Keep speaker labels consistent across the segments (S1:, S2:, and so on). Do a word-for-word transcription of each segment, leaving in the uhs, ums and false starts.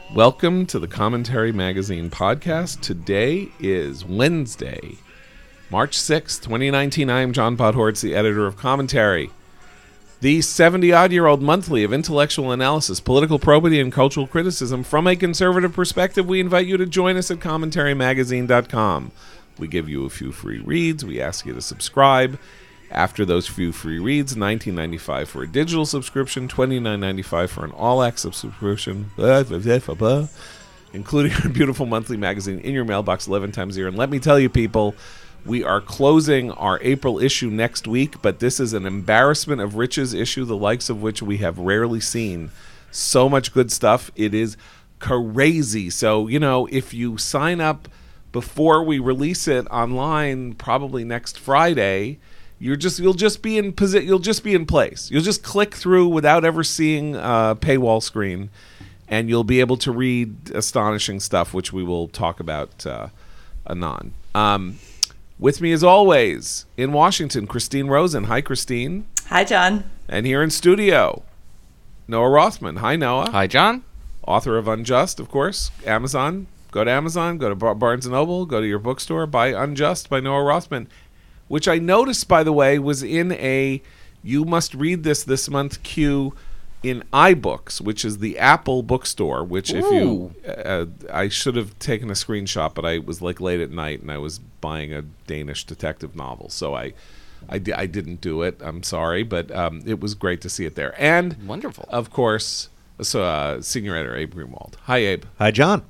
S1: Welcome to the Commentary Magazine podcast. Today is Wednesday, March sixth, twenty nineteen. I am John Podhoretz, the editor of Commentary, the seventy-odd-year-old monthly of intellectual analysis, political probity, and cultural criticism from a conservative perspective. We invite you to join us at commentary magazine dot com. We give you a few free reads. We ask you to subscribe. After those few free reads, nineteen ninety-five for a digital subscription, twenty-nine ninety-five for an all-access subscription, including a beautiful monthly magazine in your mailbox eleven times a year. And let me tell you, people, we are closing our April issue next week, but this is an embarrassment of riches issue, the likes of which we have rarely seen. So much good stuff. It is crazy. So, you know, if you sign up before we release it online, probably next Friday, You're just you'll just be in posi- you'll just be in place. You'll just click through without ever seeing a paywall screen, and you'll be able to read astonishing stuff, which we will talk about uh, anon. Um, with me, as always, in Washington, Christine Rosen. Hi, Christine.
S2: Hi, John.
S1: And here in studio, Noah Rothman. Hi, Noah.
S3: Hi, John.
S1: Author of Unjust, of course. Amazon. Go to Amazon. Go to Bar- Barnes and Noble. Go to your bookstore. Buy Unjust by Noah Rothman, which I noticed, by the way, was in a you must read this this month queue in iBooks, which is the Apple bookstore, which Ooh. if you, uh, I should have taken a screenshot, but I was like late at night and I was buying a Danish detective novel. So I, I, di- I didn't do it. I'm sorry, but um, it was great to see it there. And
S3: wonderful. Of
S1: course, so, uh, senior editor Abe Greenwald. Hi, Abe.
S4: Hi, John.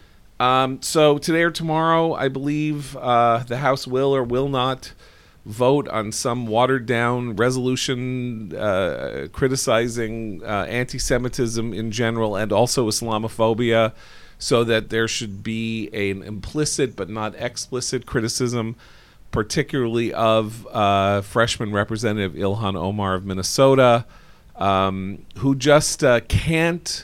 S1: Um, so today or tomorrow, I believe uh, the House will or will not vote on some watered-down resolution uh, criticizing uh, anti-Semitism in general and also Islamophobia, so that there should be an implicit but not explicit criticism, particularly of uh, freshman Representative Ilhan Omar of Minnesota, um, who just uh, can't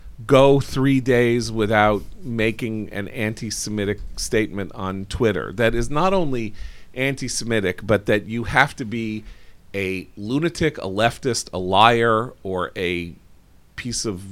S1: go three days without making an anti-Semitic statement on Twitter. That is not only anti-Semitic, but that you have to be a lunatic, a leftist, a liar, or a piece of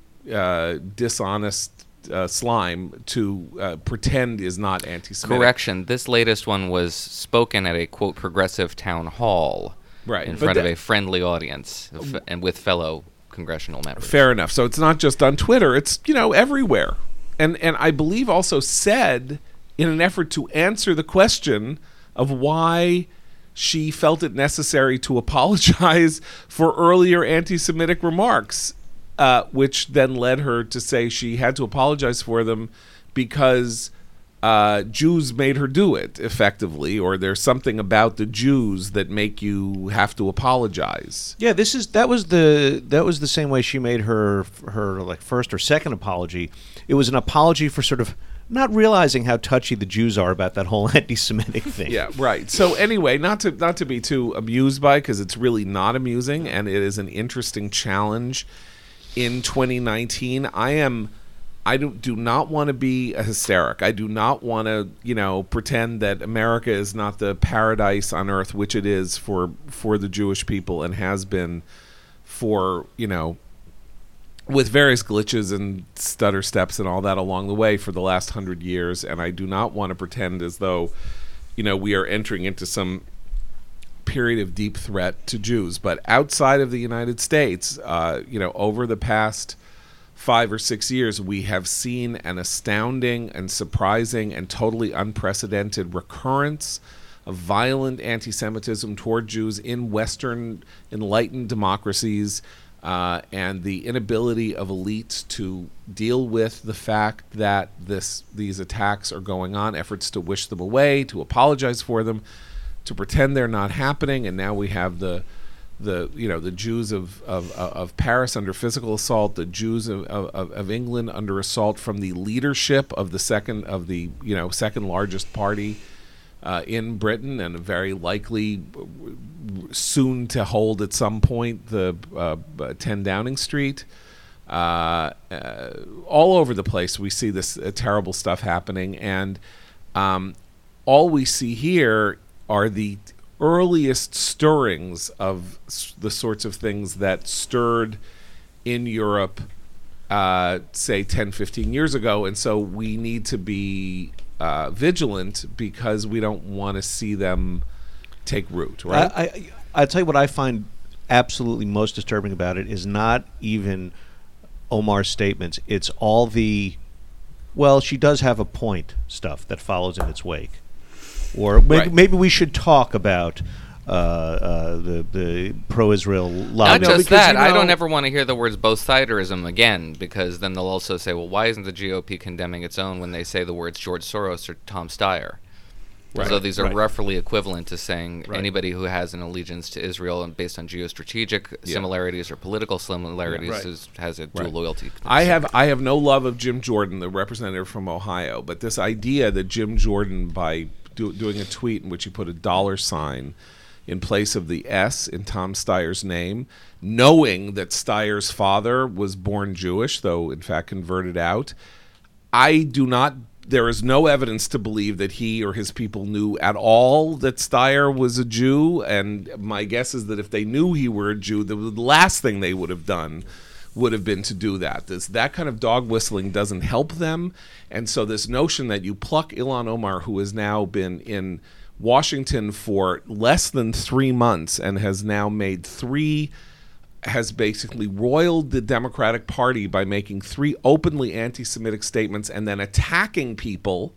S1: uh, dishonest uh, slime to uh, pretend is not anti-Semitic.
S3: Correction. This latest one was spoken at a, quote, progressive town hall,
S1: right,
S3: in front that, of a friendly audience f- and with fellow congressional members.
S1: Fair enough. So it's not just on Twitter. It's, you know, everywhere. And, and I believe also said, in an effort to answer the question of why she felt it necessary to apologize for earlier anti-Semitic remarks, uh, which then led her to say she had to apologize for them because uh, Jews made her do it, effectively, or there's something about the Jews that make you have to apologize.
S4: Yeah, this is that was the that was the same way she made her her like first or second apology. It was an apology for sort of not realizing how touchy the Jews are about that whole anti-Semitic thing.
S1: Yeah, right. So anyway, not to not to be too amused by, because it's really not amusing, and it is an interesting challenge in twenty nineteen. I am, I do, do not want to be a hysteric. I do not want to, you know, pretend that America is not the paradise on earth, which it is for for the Jewish people and has been for, you know, with various glitches and stutter steps and all that along the way for the last hundred years. And I do not want to pretend as though, you know, we are entering into some period of deep threat to Jews. But outside of the United States, uh, you know, over the past five or six years, we have seen an astounding and surprising and totally unprecedented recurrence of violent anti-Semitism toward Jews in Western enlightened democracies. Uh, and the inability of elites to deal with the fact that this these attacks are going on, efforts to wish them away, to apologize for them, to pretend they're not happening. And now we have the the you know the Jews of of, of Paris under physical assault, the Jews of, of, of England under assault from the leadership of the second of the you know second largest party Uh, in Britain, and very likely soon to hold at some point the uh, ten Downing Street. Uh, uh, all over the place we see this uh, terrible stuff happening, and um, all we see here are the earliest stirrings of the sorts of things that stirred in Europe uh, say, ten, fifteen years ago. And so we need to be uh, vigilant because we don't want to see them take root, right?
S4: I, I, I'll tell you what I find absolutely most disturbing about it is not even Omar's statements. It's all the, well, she does have a point stuff that follows in its wake. Or maybe,
S1: Right.
S4: maybe we should talk about uh, uh, the the pro-Israel lobby.
S3: Not
S1: no,
S3: just
S1: because,
S3: that,
S1: you
S3: I
S1: know-
S3: don't ever want to hear the words both-siderism again, because then they'll also say, well, why isn't the G O P condemning its own when they say the words George Soros or Tom Steyer?
S1: Right,
S3: So these are
S4: right.
S3: roughly equivalent to saying
S4: Right.
S3: anybody who has an allegiance to Israel and based on geostrategic
S1: Yeah.
S3: similarities or political similarities
S1: right.
S3: is, has a dual
S1: Right.
S3: loyalty.
S1: I have I have no love of Jim Jordan, the representative from Ohio, but this idea that Jim Jordan, by do, doing a tweet in which he put a dollar sign in place of the S in Tom Steyer's name, knowing that Steyer's father was born Jewish, though in fact converted out, I do not. There is no evidence to believe that he or his people knew at all that Steyer was a Jew, and my guess is that if they knew he were a Jew, the last thing they would have done would have been to do that. This that kind of dog whistling doesn't help them, and so this notion that you pluck Ilhan Omar, who has now been in Washington for less than three months and has now made three has basically roiled the Democratic Party by making three openly anti-Semitic statements and then attacking people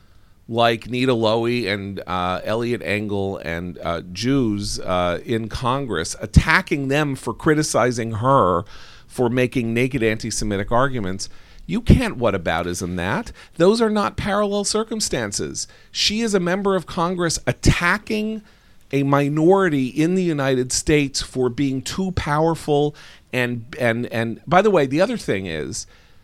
S1: like Nita Lowey and uh, Elliot Engel and uh, Jews uh, in Congress, attacking them for criticizing her for making naked anti-Semitic arguments. You can't whataboutism that. Those are not parallel circumstances. She is a member of Congress attacking a minority in the United States for being too powerful. And and and by the way, the other thing is,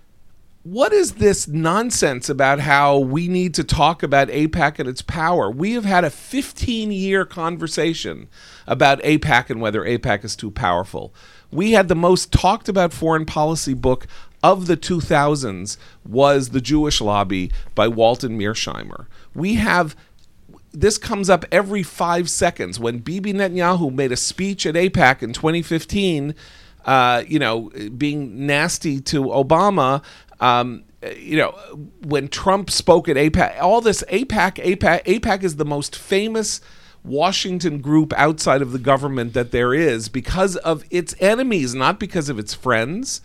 S1: what is this nonsense about how we need to talk about AIPAC and its power? We have had a fifteen-year conversation about AIPAC and whether AIPAC is too powerful. We had the most talked about foreign policy book of the two thousands was The Jewish Lobby by Walton Mearsheimer. We have This comes up every five seconds. When Bibi Netanyahu made a speech at AIPAC in twenty fifteen, uh, you know, being nasty to Obama, um, you know, when Trump spoke at AIPAC, all this AIPAC, AIPAC, AIPAC is the most famous Washington group outside of the government that there is because of its enemies, not because of its friends.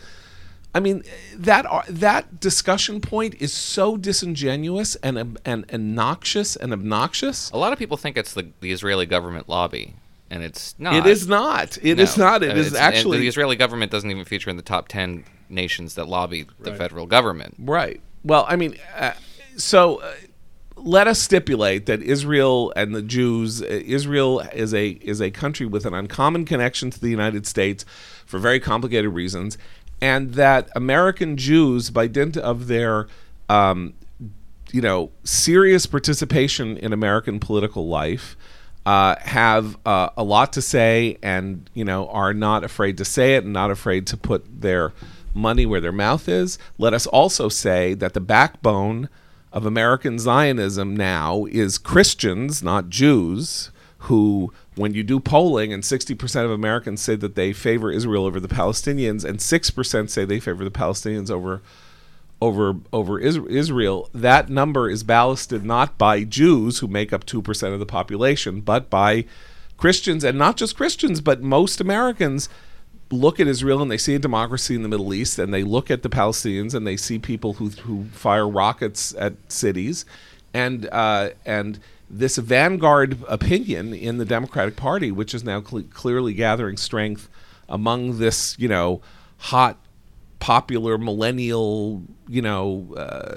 S1: I mean, that that discussion point is so disingenuous and and, and noxious and obnoxious.
S3: A lot of people think it's the, the Israeli government lobby, and it's not.
S1: It is not. It
S3: No.
S1: is not. It
S3: Uh,
S1: is
S3: it's- and
S1: actually
S3: the Israeli government doesn't even feature in the top ten nations that lobby the
S1: Right.
S3: federal government.
S1: right. Well, I mean, uh, so uh, let us stipulate that Israel and the Jews. Uh, Israel is a is a country with an uncommon connection to the United States for very complicated reasons. And that American Jews, by dint of their, um, you know, serious participation in American political life, uh, have uh, a lot to say, and you know, are not afraid to say it, and not afraid to put their money where their mouth is. Let us also say that the backbone of American Zionism now is Christians, not Jews, who, when you do polling and sixty percent of Americans say that they favor Israel over the Palestinians and six percent say they favor the Palestinians over over over Is- Israel, that number is ballasted not by Jews, who make up two percent of the population, but by Christians, and not just Christians, but most Americans look at Israel and they see a democracy in the Middle East, and they look at the Palestinians and they see people who who fire rockets at cities, and uh, and this vanguard opinion in the Democratic Party, which is now cle clearly gathering strength among this, you know, hot, popular millennial, you know,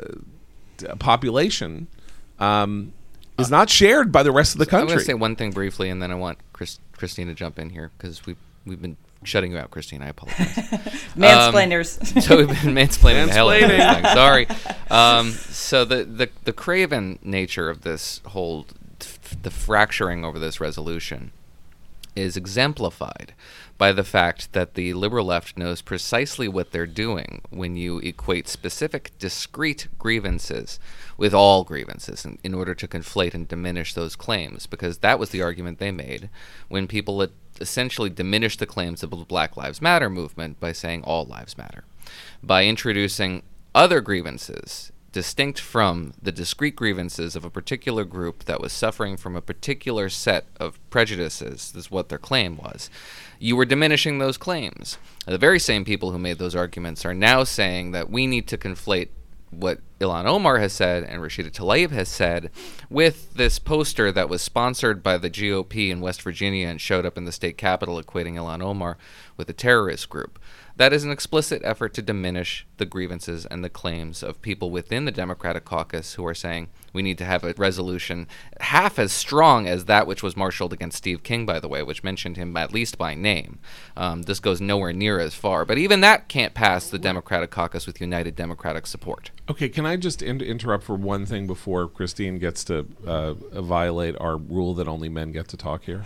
S1: uh, population, um, is not shared by the rest of the
S3: I'm
S1: country.
S3: going to say one thing briefly, and then I want Chris, Christine to jump in here, because we've, we've been shutting you out, Christine. I apologize.
S2: Mansplainers.
S3: Um, so we've been mansplaining the hell out of this
S1: Mansplaining.
S3: thing. Sorry. Um, so the, the, the craven nature of this whole, the fracturing over this resolution is exemplified by the fact that the liberal left knows precisely what they're doing when you equate specific, discrete grievances with all grievances in, in order to conflate and diminish those claims, because that was the argument they made when people had essentially diminished the claims of the Black Lives Matter movement by saying all lives matter. by introducing other grievances distinct from the discrete grievances of a particular group that was suffering from a particular set of prejudices, is what their claim was. You were diminishing those claims. The very same people who made those arguments are now saying that we need to conflate what Ilhan Omar has said and Rashida Tlaib has said with this poster that was sponsored by the G O P in West Virginia and showed up in the state capitol equating Ilhan Omar with a terrorist group. That is an explicit effort to diminish the grievances and the claims of people within the Democratic caucus who are saying we need to have a resolution half as strong as that which was marshaled against Steve King, by the way, which mentioned him at least by name. Um, this goes nowhere near as far. But even that can't pass the Democratic caucus with united Democratic support.
S1: Okay, can I just in- interrupt for one thing before Christine gets to uh, violate our rule that only men get to talk here?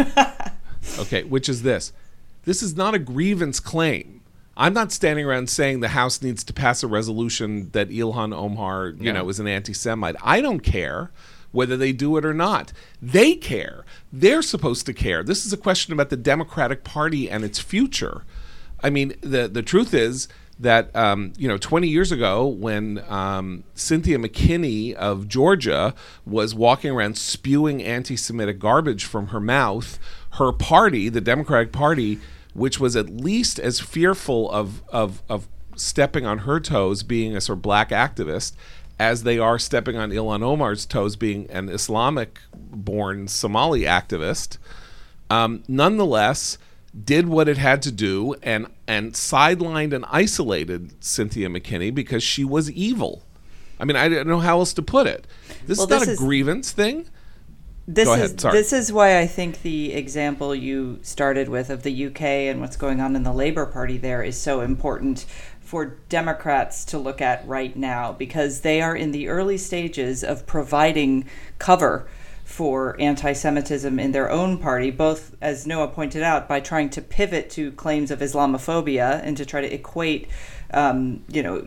S1: Okay, which is this. This is not a grievance claim. I'm not standing around saying the House needs to pass a resolution that Ilhan Omar, you
S3: Yeah.
S1: know, is an anti-Semite. I don't care whether they do it or not. They care. They're supposed to care. This is a question about the Democratic Party and its future. I mean, the the truth is that, um, you know, twenty years ago when um, Cynthia McKinney of Georgia was walking around spewing anti-Semitic garbage from her mouth, her party, the Democratic Party, which was at least as fearful of, of, of stepping on her toes, being a sort of black activist, as they are stepping on Ilhan Omar's toes, being an Islamic-born Somali activist, um, nonetheless did what it had to do and and sidelined and isolated Cynthia McKinney because she was evil. I mean, I don't know how else to put it. This
S2: Well,
S1: is not
S2: this
S1: a
S2: is-
S1: grievance thing.
S2: This
S1: Go
S2: is
S1: ahead, sorry.
S2: this is why I think the example you started with of the U K and what's going on in the Labour Party there is so important for Democrats to look at right now, because they are in the early stages of providing cover for anti-Semitism in their own party, both, as Noah pointed out, by trying to pivot to claims of Islamophobia and to try to equate, um, you know,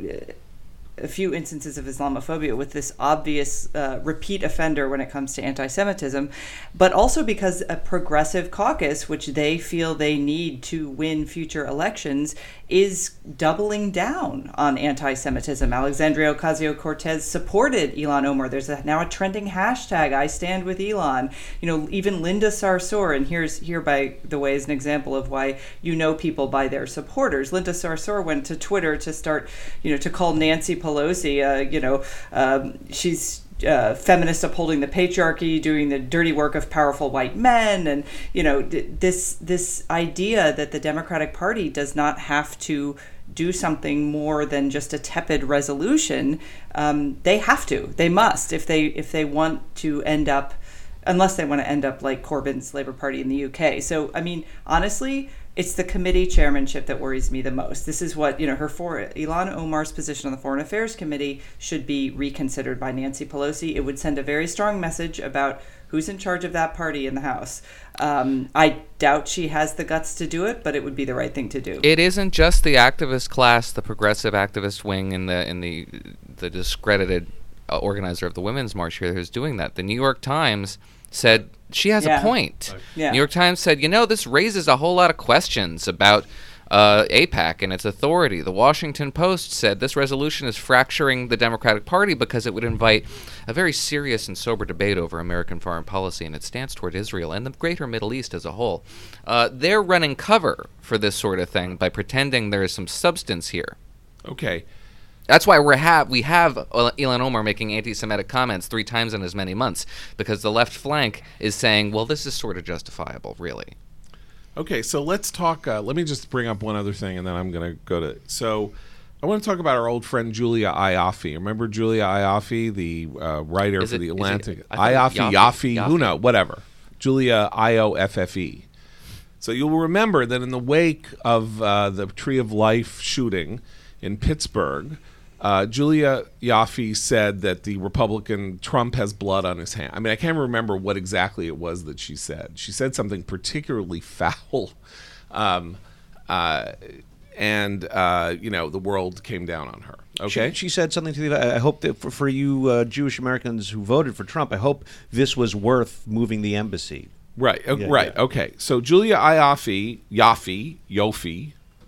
S2: a few instances of Islamophobia with this obvious uh, repeat offender when it comes to anti-Semitism, but also because a progressive caucus, which they feel they need to win future elections, is doubling down on anti-Semitism. Alexandria Ocasio-Cortez supported Ilhan Omar. There's a, now a trending hashtag, I stand with Elon. You know, even Linda Sarsour, and here's here by the way is an example of why you know people by their supporters. Linda Sarsour went to Twitter to start, you know, to call Nancy Pelosi, uh, you know, um, she's uh, feminist upholding the patriarchy, doing the dirty work of powerful white men, and you know d- this this idea that the Democratic Party does not have to do something more than just a tepid resolution. Um, they have to, they must, if they if they want to end up, unless they want to end up like Corbyn's Labour Party in the U K. So I mean, honestly, it's the committee chairmanship that worries me the most. This is what, you know, her for Ilhan Omar's position on the Foreign Affairs Committee should be reconsidered by Nancy Pelosi. It would send a very strong message about who's in charge of that party in the House. Um, I doubt she has the guts to do it, but it would be the right thing to do.
S3: It isn't just the activist class, the progressive activist wing, and the in the the discredited uh, organizer of the Women's March here who's doing that. The New York Times said she has
S2: Yeah.
S3: a point.
S2: Yeah.
S3: New York Times said, you know, this raises a whole lot of questions about uh, AIPAC and its authority. The Washington Post said this resolution is fracturing the Democratic Party because it would invite a very serious and sober debate over American foreign policy and its stance toward Israel and the greater Middle East as a whole. Uh, they're running cover for this sort of thing by pretending there is some substance here.
S1: Okay.
S3: That's why we have we have Ilhan Omar making anti-Semitic comments three times in as many months, because the left flank is saying, well, this is sort of justifiable, really.
S1: Okay, so let's talk. Uh, let me just bring up one other thing, and then I'm going to go to. So, I want to talk about our old friend Julia Ioffe. Remember Julia Ioffe, the uh, writer
S3: Is
S1: for
S3: it-
S1: the
S3: is it-
S1: Atlantic?
S3: I thought it
S1: Ioffe,
S3: was
S1: Yaffe,
S3: Yaffe.
S1: who knows? Whatever. Julia I O F F E. So you'll remember that in the wake of uh, the Tree of Life shooting in Pittsburgh, uh, Julia Yaffe said that the Republican Trump has blood on his hand. I mean, I can't remember what exactly it was that she said. She said something particularly foul. Um, uh, and, uh, you know, the world came down on her. Okay?
S4: She, she said something to the. I hope that for, for you uh, Jewish Americans who voted for Trump, I hope this was worth moving the embassy.
S1: Right, o-
S4: Yeah,
S1: right,
S4: yeah.
S1: okay. So Julia Ioffe, Yaffe, Yofi,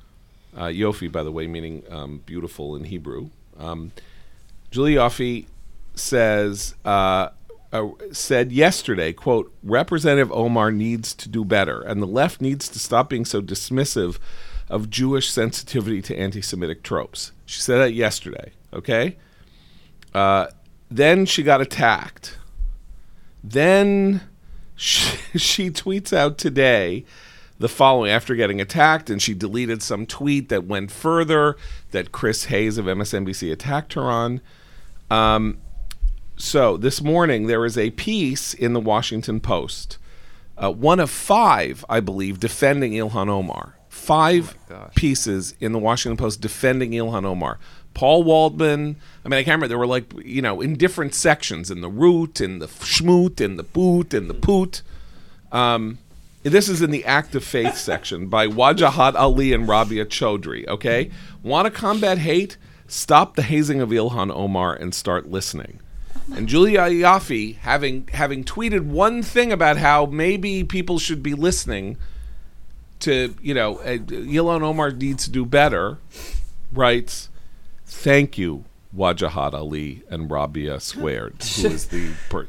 S1: Uh, Yofi, by the way, meaning um, beautiful in Hebrew. Um, Julie Yofi says, uh, uh, said yesterday, quote, Representative Omar needs to do better, and the left needs to stop being so dismissive of Jewish sensitivity to anti-Semitic tropes. She said that yesterday, okay? Uh, then she got attacked. Then she, she tweets out today the following after getting attacked, and she deleted some tweet that went further that Chris Hayes of M S N B C attacked her on. Um, so this morning there is a piece in the Washington Post, uh, one of five, I believe, defending Ilhan Omar. Five
S3: oh
S1: pieces in the Washington Post defending Ilhan Omar. Paul Waldman, I mean, I can't remember, there were like, you know, in different sections, in the root, in the schmoot, in the boot, in the poot. Um, this is in the Act of Faith section by Wajahat Ali and Rabia Chaudhry, okay? Want to combat hate? Stop the hazing of Ilhan Omar and start listening. And Julia Yaffe, having having tweeted one thing about how maybe people should be listening to, you know, uh, Ilhan Omar needs to do better, writes, thank you, Wajahat Ali and Rabia Squared, who is the per-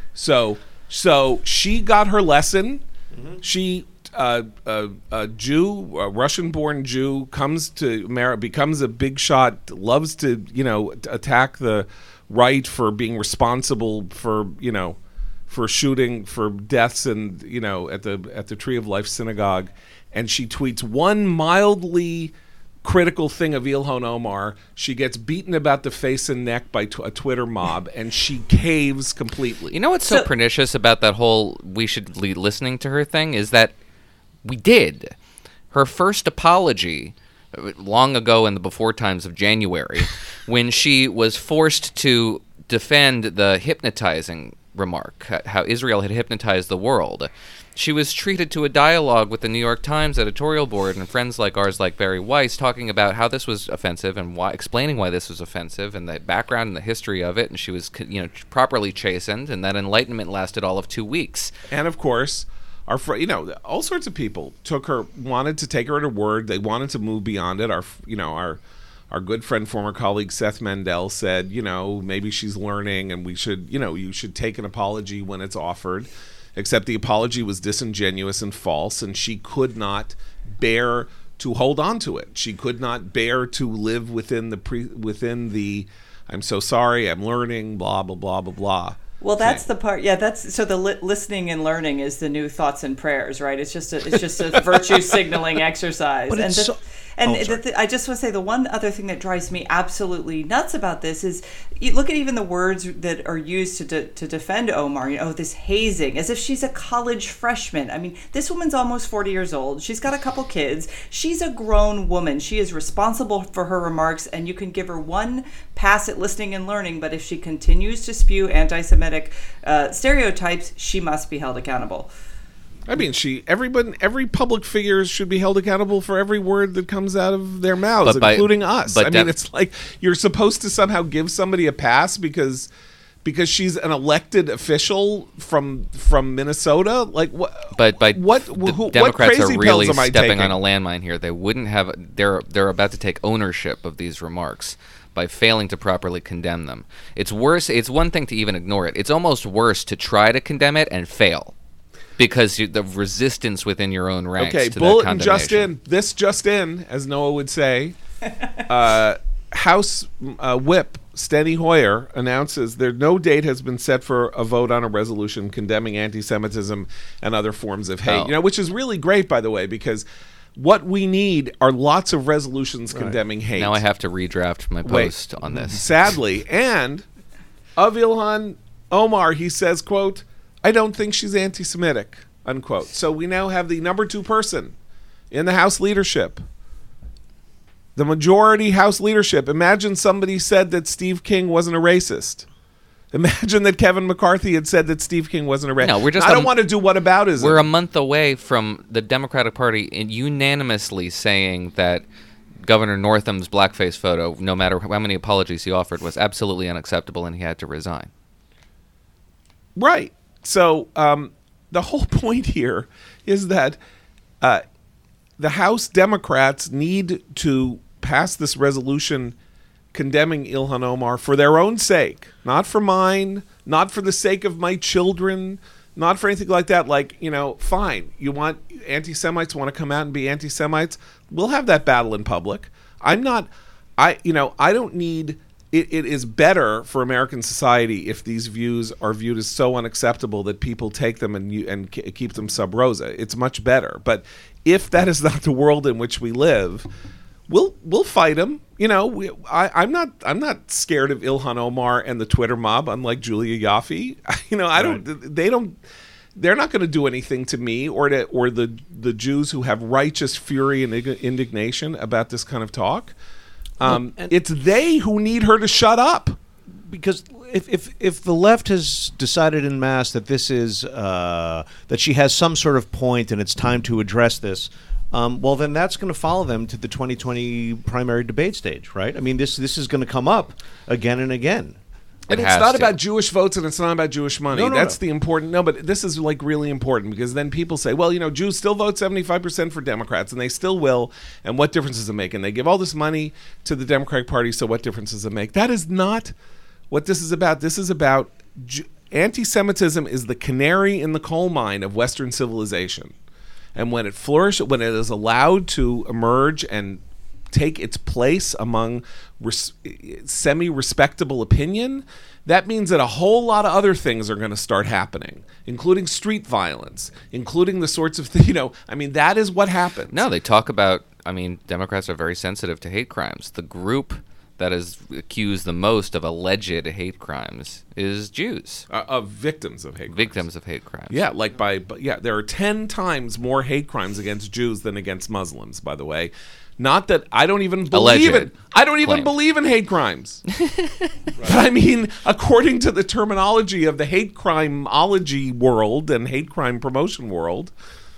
S1: so so she got her lesson. Mm-hmm. She uh, uh, a Jew, a Russian-born Jew, comes to America, becomes a big shot, loves to, you know, attack the right for being responsible for, you know, for shooting, for deaths, and, you know, at the at the Tree of Life synagogue, and she tweets one mildly critical thing of Ilhan Omar. She gets beaten about the face and neck by t- a Twitter mob, and she caves completely.
S3: You know what's so, so pernicious about that whole we should be listening to her thing is that we did. Her first apology, long ago in the before times of January, when she was forced to defend the hypnotizing remark, how Israel had hypnotized the world. She was treated to a dialogue with the New York Times editorial board and friends like ours, like Barry Weiss, talking about how this was offensive and why, explaining why this was offensive and the background and the history of it. And she was, you know, properly chastened, and that enlightenment lasted all of two weeks.
S1: And of course, our fr- you know, all sorts of people took her, wanted to take her at her word. They wanted to move beyond it. Our, you know, our our good friend, former colleague Seth Mandel said, you know, maybe she's learning, and we should, you know, you should take an apology when it's offered. Except the apology was disingenuous and false, and she could not bear to hold on to it. She could not bear to live within the pre, within the I'm so sorry, I'm learning, blah, blah, blah, blah, blah.
S2: Well, that's
S1: thing.
S2: the part. Yeah, that's so the li- listening and learning is the new thoughts and prayers, right? It's just a, it's just a virtue signaling exercise.
S4: But
S2: and
S4: it's
S2: the,
S4: so-
S2: and
S4: oh,
S2: the, the, I just want to say the one other thing that drives me absolutely nuts about this is you look at even the words that are used to de- to defend Omar. You know, oh, this hazing, as if she's a college freshman. I mean, this woman's almost forty years old. She's got a couple kids. She's a grown woman. She is responsible for her remarks, and you can give her one pass at listening and learning. But if she continues to spew anti-Semitic uh, stereotypes, she must be held accountable.
S1: I mean, she everybody, every public figure should be held accountable for every word that comes out of their mouths,
S3: by,
S1: including us. I
S3: dem-
S1: mean, it's like you're supposed to somehow give somebody a pass because because she's an elected official from from Minnesota. Like what?
S3: But by
S1: what?
S3: the
S1: Who,
S3: Democrats
S1: what crazy
S3: are really
S1: pills am I
S3: stepping
S1: taking?
S3: on a landmine here. They wouldn't have. They're they're about to take ownership of these remarks by failing to properly condemn them. It's worse. It's one thing to even ignore it. It's almost worse to try to condemn it and fail. Because you, the resistance within your own ranks.
S1: Okay,
S3: to
S1: bulletin
S3: that
S1: just
S3: condemnation.
S1: in. This just in, as Noah would say. uh, House uh, Whip Steny Hoyer announces there no date has been set for a vote on a resolution condemning anti-Semitism and other forms of hate.
S3: Oh.
S1: You know, which is really great, by the way, because what we need are lots of resolutions
S4: Right.
S1: condemning hate.
S3: Now I have to redraft my
S1: Wait.
S3: post on this.
S1: Sadly, and of Ilhan Omar, he says, quote, I don't think she's anti-Semitic, unquote. So we now have the number two person in the House leadership. The majority House leadership. Imagine somebody said that Steve King wasn't a racist. Imagine that Kevin McCarthy had said that Steve King wasn't a racist.
S3: No, we're just
S1: I don't
S3: a-
S1: want to do whataboutism.
S3: We're a month away from the Democratic Party in unanimously saying that Governor Northam's blackface photo, no matter how many apologies he offered, was absolutely unacceptable and he had to resign.
S1: Right. So um, the whole point here is that uh, the House Democrats need to pass this resolution condemning Ilhan Omar for their own sake, not for mine, not for the sake of my children, not for anything like that. Like, you know, fine, you want anti-Semites want to come out and be anti-Semites, we'll have that battle in public. I'm not, I, you know, I don't need, it, it is better for American society if these views are viewed as so unacceptable that people take them and you, and k- keep them sub rosa. It's much better. But if that is not the world in which we live, we'll we'll fight them. You know, we, I, I'm not I'm not scared of Ilhan Omar and the Twitter mob, unlike Julia Yaffe. You know, I don't. Right. They don't. They're not going to do anything to me or to or the the Jews who have righteous fury and indignation about this kind of talk. Um, well, it's they who need her to shut up.
S4: Because if if if the left has decided en masse that this is uh, that she has some sort of point and it's time to address this. Um, well, then that's going to follow them to the twenty twenty primary debate stage, right? I mean, this this is going to come up again and again.
S1: And
S3: it
S1: it's not
S3: to.
S1: about Jewish votes and it's not about Jewish money.
S4: No, no,
S1: that's
S4: no.
S1: the important... No, but this is, like, really important because then people say, well, you know, Jews still vote seventy-five percent for Democrats, and they still will, and what difference does it make? And they give all this money to the Democratic Party, so what difference does it make? That is not what this is about. This is about... Ju- anti-Semitism is the canary in the coal mine of Western civilization. And when it flourishes, when it is allowed to emerge and take its place among res- semi-respectable opinion, that means that a whole lot of other things are going to start happening, including street violence, including the sorts of things, you know, I mean, that is what happens.
S3: No, they talk about, I mean, Democrats are very sensitive to hate crimes. The group that is accused the most of alleged hate crimes is Jews.
S1: Uh, of victims of hate crimes.
S3: Victims of hate crimes.
S1: Yeah, like by, but yeah, there are ten times more hate crimes against Jews than against Muslims, by the way. Not that I don't even believe
S3: Alleged
S1: it. I don't even
S3: claim.
S1: believe in hate crimes. But I mean, according to the terminology of the hate crime-ology world and hate crime promotion world,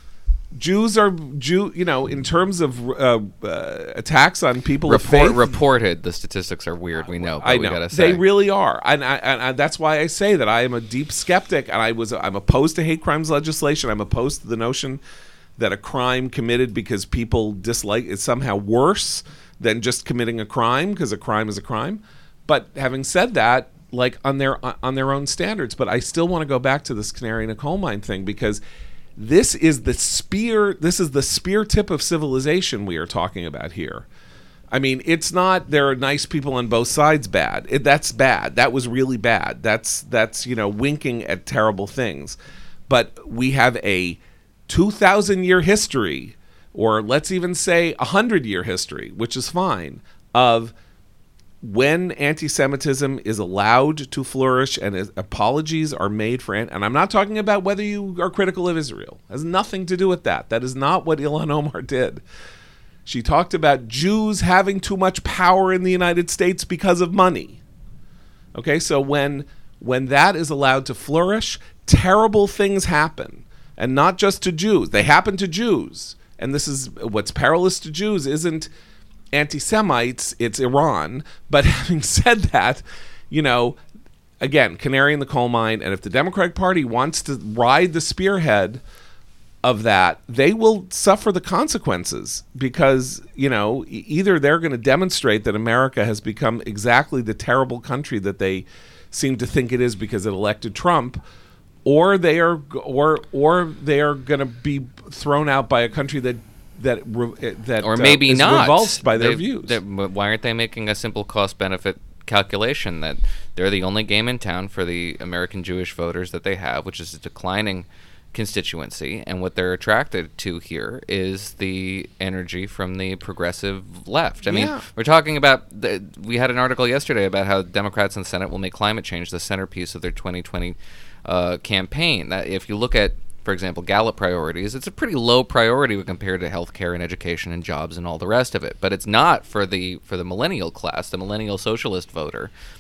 S1: Jews are Jew. You know, in terms of uh, uh, attacks on people
S3: Report,
S1: of faith,
S3: reported, the statistics are weird. We know, but
S1: I
S3: we
S1: know
S3: gotta say
S1: they really are, and, I, and I, that's why I say that I am a deep skeptic, and I was I'm opposed to hate crimes legislation. I'm opposed to the notion that a crime committed because people dislike is somehow worse than just committing a crime, because a crime is a crime. But having said that, like on their on their own standards, but I still want to go back to this canary in a coal mine thing, because this is the spear this is the spear tip of civilization we are talking about here. I mean, it's not there are nice people on both sides bad. It, that's bad. That was really bad. That's that's, you know, winking at terrible things. But we have a two thousand year history, or let's even say a one hundred year history, which is fine, of when anti-Semitism is allowed to flourish and is, apologies are made for, and I'm not talking about whether you are critical of Israel. It has nothing to do with that. That is not what Ilhan Omar did. She talked about Jews having too much power in the United States because of money. Okay, so when when that is allowed to flourish, terrible things happen. And not just to Jews. They happen to Jews. And this is what's perilous to Jews isn't anti-Semites, it's Iran. But having said that, you know, again, canary in the coal mine. And if the Democratic Party wants to ride the spearhead of that, they will suffer the consequences because, you know, either they're going to demonstrate that America has become exactly the terrible country that they seem to think it is because it elected Trump, or they are, or or they are going to be thrown out by a country that that that
S3: or maybe
S1: uh, is
S3: not
S1: revulsed by their
S3: they,
S1: views.
S3: Why aren't they making a simple cost-benefit calculation that they're the only game in town for the American Jewish voters that they have, which is a declining constituency, and what they're attracted to here is the energy from the progressive left. I mean,
S1: Yeah.
S3: we're talking about the, we had an article yesterday about how Democrats in the Senate will make climate change the centerpiece of their twenty twenty uh, campaign. That if you look at, for example, Gallup priorities, it's a pretty low priority when compared to healthcare and education and jobs and all the rest of it. But it's not for the for the millennial class, the millennial socialist voter.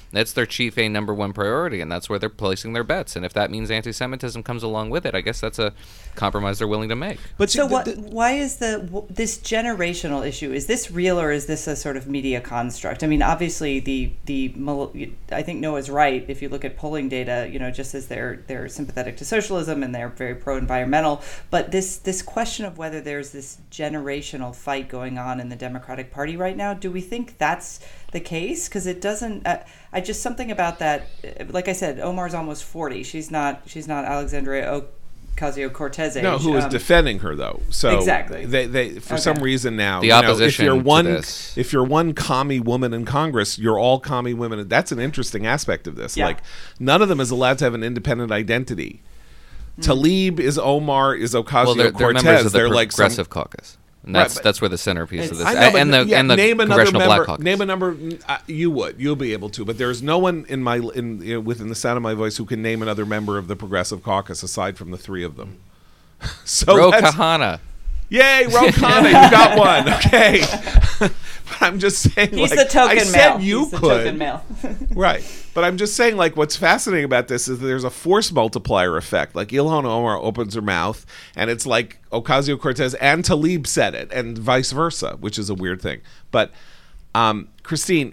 S3: That's their chief a number one priority, and that's where they're placing their bets. And if that means anti-Semitism comes along with it, I guess that's a compromise they're willing to make.
S2: But so, what, why is the w- this generational issue? Is this real, or is this a sort of media construct? I mean, obviously, the the I think Noah's right. If you look at polling data, you know, just as they're they're sympathetic to socialism and they're very pro-environmental, but this this question of whether there's this generational fight going on in the Democratic Party right now, do we think that's the case? Because it doesn't. Uh, I just something about that. Like I said, Omar's almost forty. She's not. She's not Alexandria Ocasio-Cortez age.
S1: No, who is um, defending her though? So
S2: exactly.
S1: They they for
S2: okay.
S1: some reason now
S3: the
S1: you
S3: opposition
S1: know, if you're one
S3: to this.
S1: if you're one commie woman in Congress, you're all commie women. That's an interesting aspect of this.
S2: Yeah.
S1: Like none of them is allowed to have an independent identity. Mm. Tlaib is Omar is Ocasio-Cortez.
S3: Well, they're, they're members of the
S1: they're
S3: Progressive
S1: like some,
S3: Caucus. And that's
S1: right,
S3: that's where the centerpiece of this,
S1: I know, but
S3: and the
S1: yeah,
S3: and the
S1: name another
S3: Congressional
S1: member,
S3: Black Caucus.
S1: Name a number. Uh, you would, you'll be able to, but there's no one in my in you know, within the sound of my voice who can name another member of the Progressive Caucus aside from the three of them. So
S3: Ro
S1: that's-
S3: Khanna.
S1: Yay, Ro Khanna, you got one. Okay, but I'm just saying.
S2: He's
S1: like,
S2: the token
S1: I said
S2: male.
S1: you
S2: He's the
S1: could.
S2: token male.
S1: Right, but I'm just saying, like, what's fascinating about this is that there's a force multiplier effect. Like Ilhan Omar opens her mouth, and it's like Ocasio-Cortez and Tlaib said it, and vice versa, which is a weird thing. But um, Christine,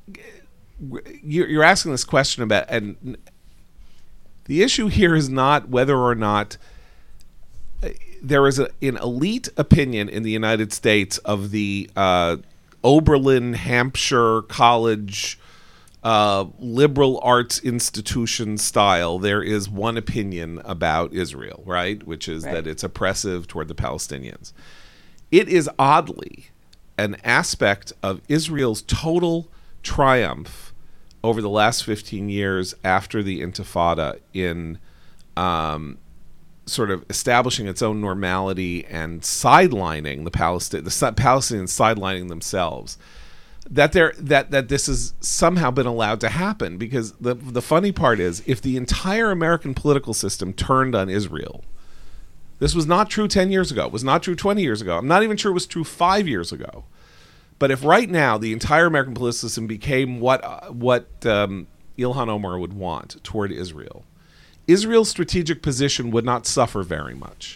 S1: you're asking this question about, and the issue here is not whether or not there is a, an elite opinion in the United States of the uh, Oberlin, Hampshire College uh, liberal arts institution style. There is one opinion about Israel, right? Which is
S2: right.
S1: that it's oppressive toward the Palestinians. It is oddly an aspect of Israel's total triumph over the last fifteen years after the Intifada in um, sort of establishing its own normality and sidelining the Palestinians, the Palestinians sidelining themselves, that there that that this has somehow been allowed to happen. Because the the funny part is, if the entire American political system turned on Israel, this was not true ten years ago. It was not true twenty years ago. I'm not even sure it was true five years ago. But if right now the entire American political system became what uh, what um, Ilhan Omar would want toward Israel, Israel's strategic position would not suffer very much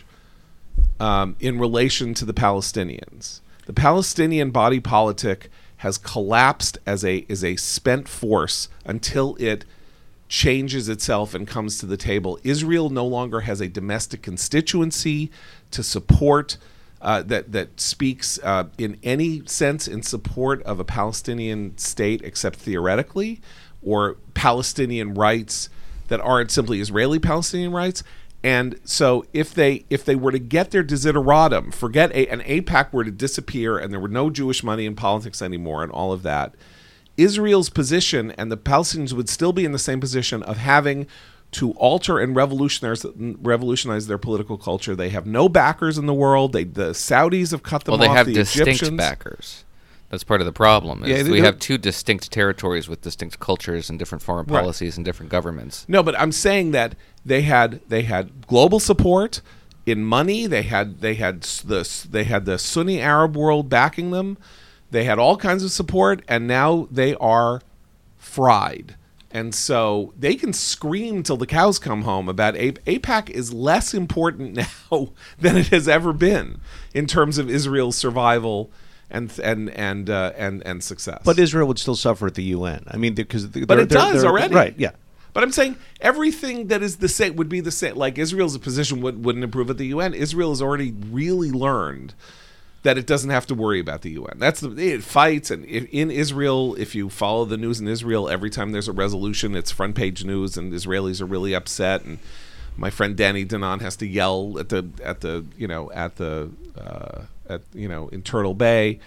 S1: um, in relation to the Palestinians. The Palestinian body politic has collapsed as a as a spent force until it changes itself and comes to the table. Israel no longer has a domestic constituency to support uh, that that speaks uh, in any sense in support of a Palestinian state, except theoretically, or Palestinian rights that aren't simply Israeli Palestinian rights. And so if they if they were to get their desideratum, forget a, an AIPAC were to disappear and there were no Jewish money in politics anymore and all of that, Israel's position and the Palestinians would still be in the same position of having to alter and revolutionize revolutionize their political culture. They have no backers in the world. They the Saudis have cut them
S3: well, they
S1: off.
S3: have
S1: the
S3: distinct
S1: Egyptians.
S3: backers. That's part of the problem. Is
S1: Yeah, they
S3: we
S1: don't-
S3: have two distinct territories with distinct cultures and different foreign
S1: Right.
S3: policies and different governments.
S1: No, but I'm saying that they had they had global support in money. They had they had s- the s- they had the Sunni Arab world backing them. They had all kinds of support, and now they are fried. And so they can scream till the cows come home about A- AIPAC is less important now than it has ever been in terms of Israel's survival and and and uh, and and success.
S4: But Israel would still suffer at the U N. I mean, because
S1: But it does already.
S4: Right? Yeah.
S1: But I'm saying everything that is the same would be the same. Like Israel's position would, wouldn't improve at the U N. Israel has already really learned that it doesn't have to worry about the U N. That's the it fights, and if, in Israel, if you follow the news in Israel, every time there's a resolution, it's front page news, and Israelis are really upset. And my friend Danny Danon has to yell at the at the you know at the uh, at you know in Turtle Bay,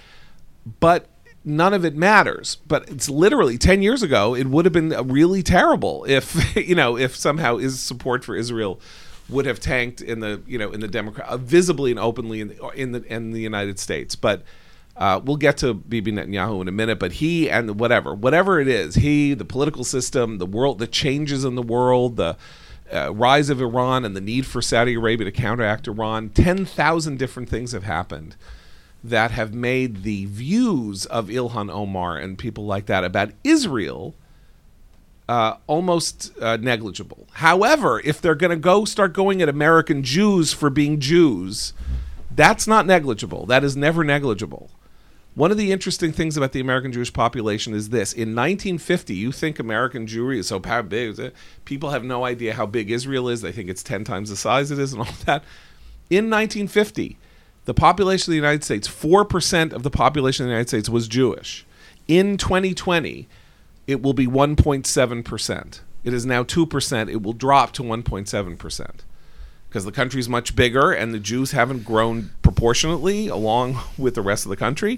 S1: but none of it matters. But it's literally ten years ago. It would have been really terrible if you know if somehow is support for Israel would have tanked in the you know in the Democrat uh, visibly and openly in the in the in the United States. But uh, we'll get to Bibi Netanyahu in a minute. But he and whatever whatever it is, he the political system, the world, the changes in the world, the uh, rise of Iran and the need for Saudi Arabia to counteract Iran, ten thousand different things have happened that have made the views of Ilhan Omar and people like that about Israel uh, almost uh, negligible. However, if they're going to go start going at American Jews for being Jews, that's not negligible. That is never negligible. One of the interesting things about the American Jewish population is this. In nineteen fifty, you think American Jewry is so big. People have no idea how big Israel is. They think it's ten times the size it is and all that. In nineteen fifty, the population of the United States, four percent of the population of the United States was Jewish. In twenty twenty, it will be one point seven percent. It is now two percent. It will drop to one point seven percent. Because the country is much bigger and the Jews haven't grown proportionately along with the rest of the country.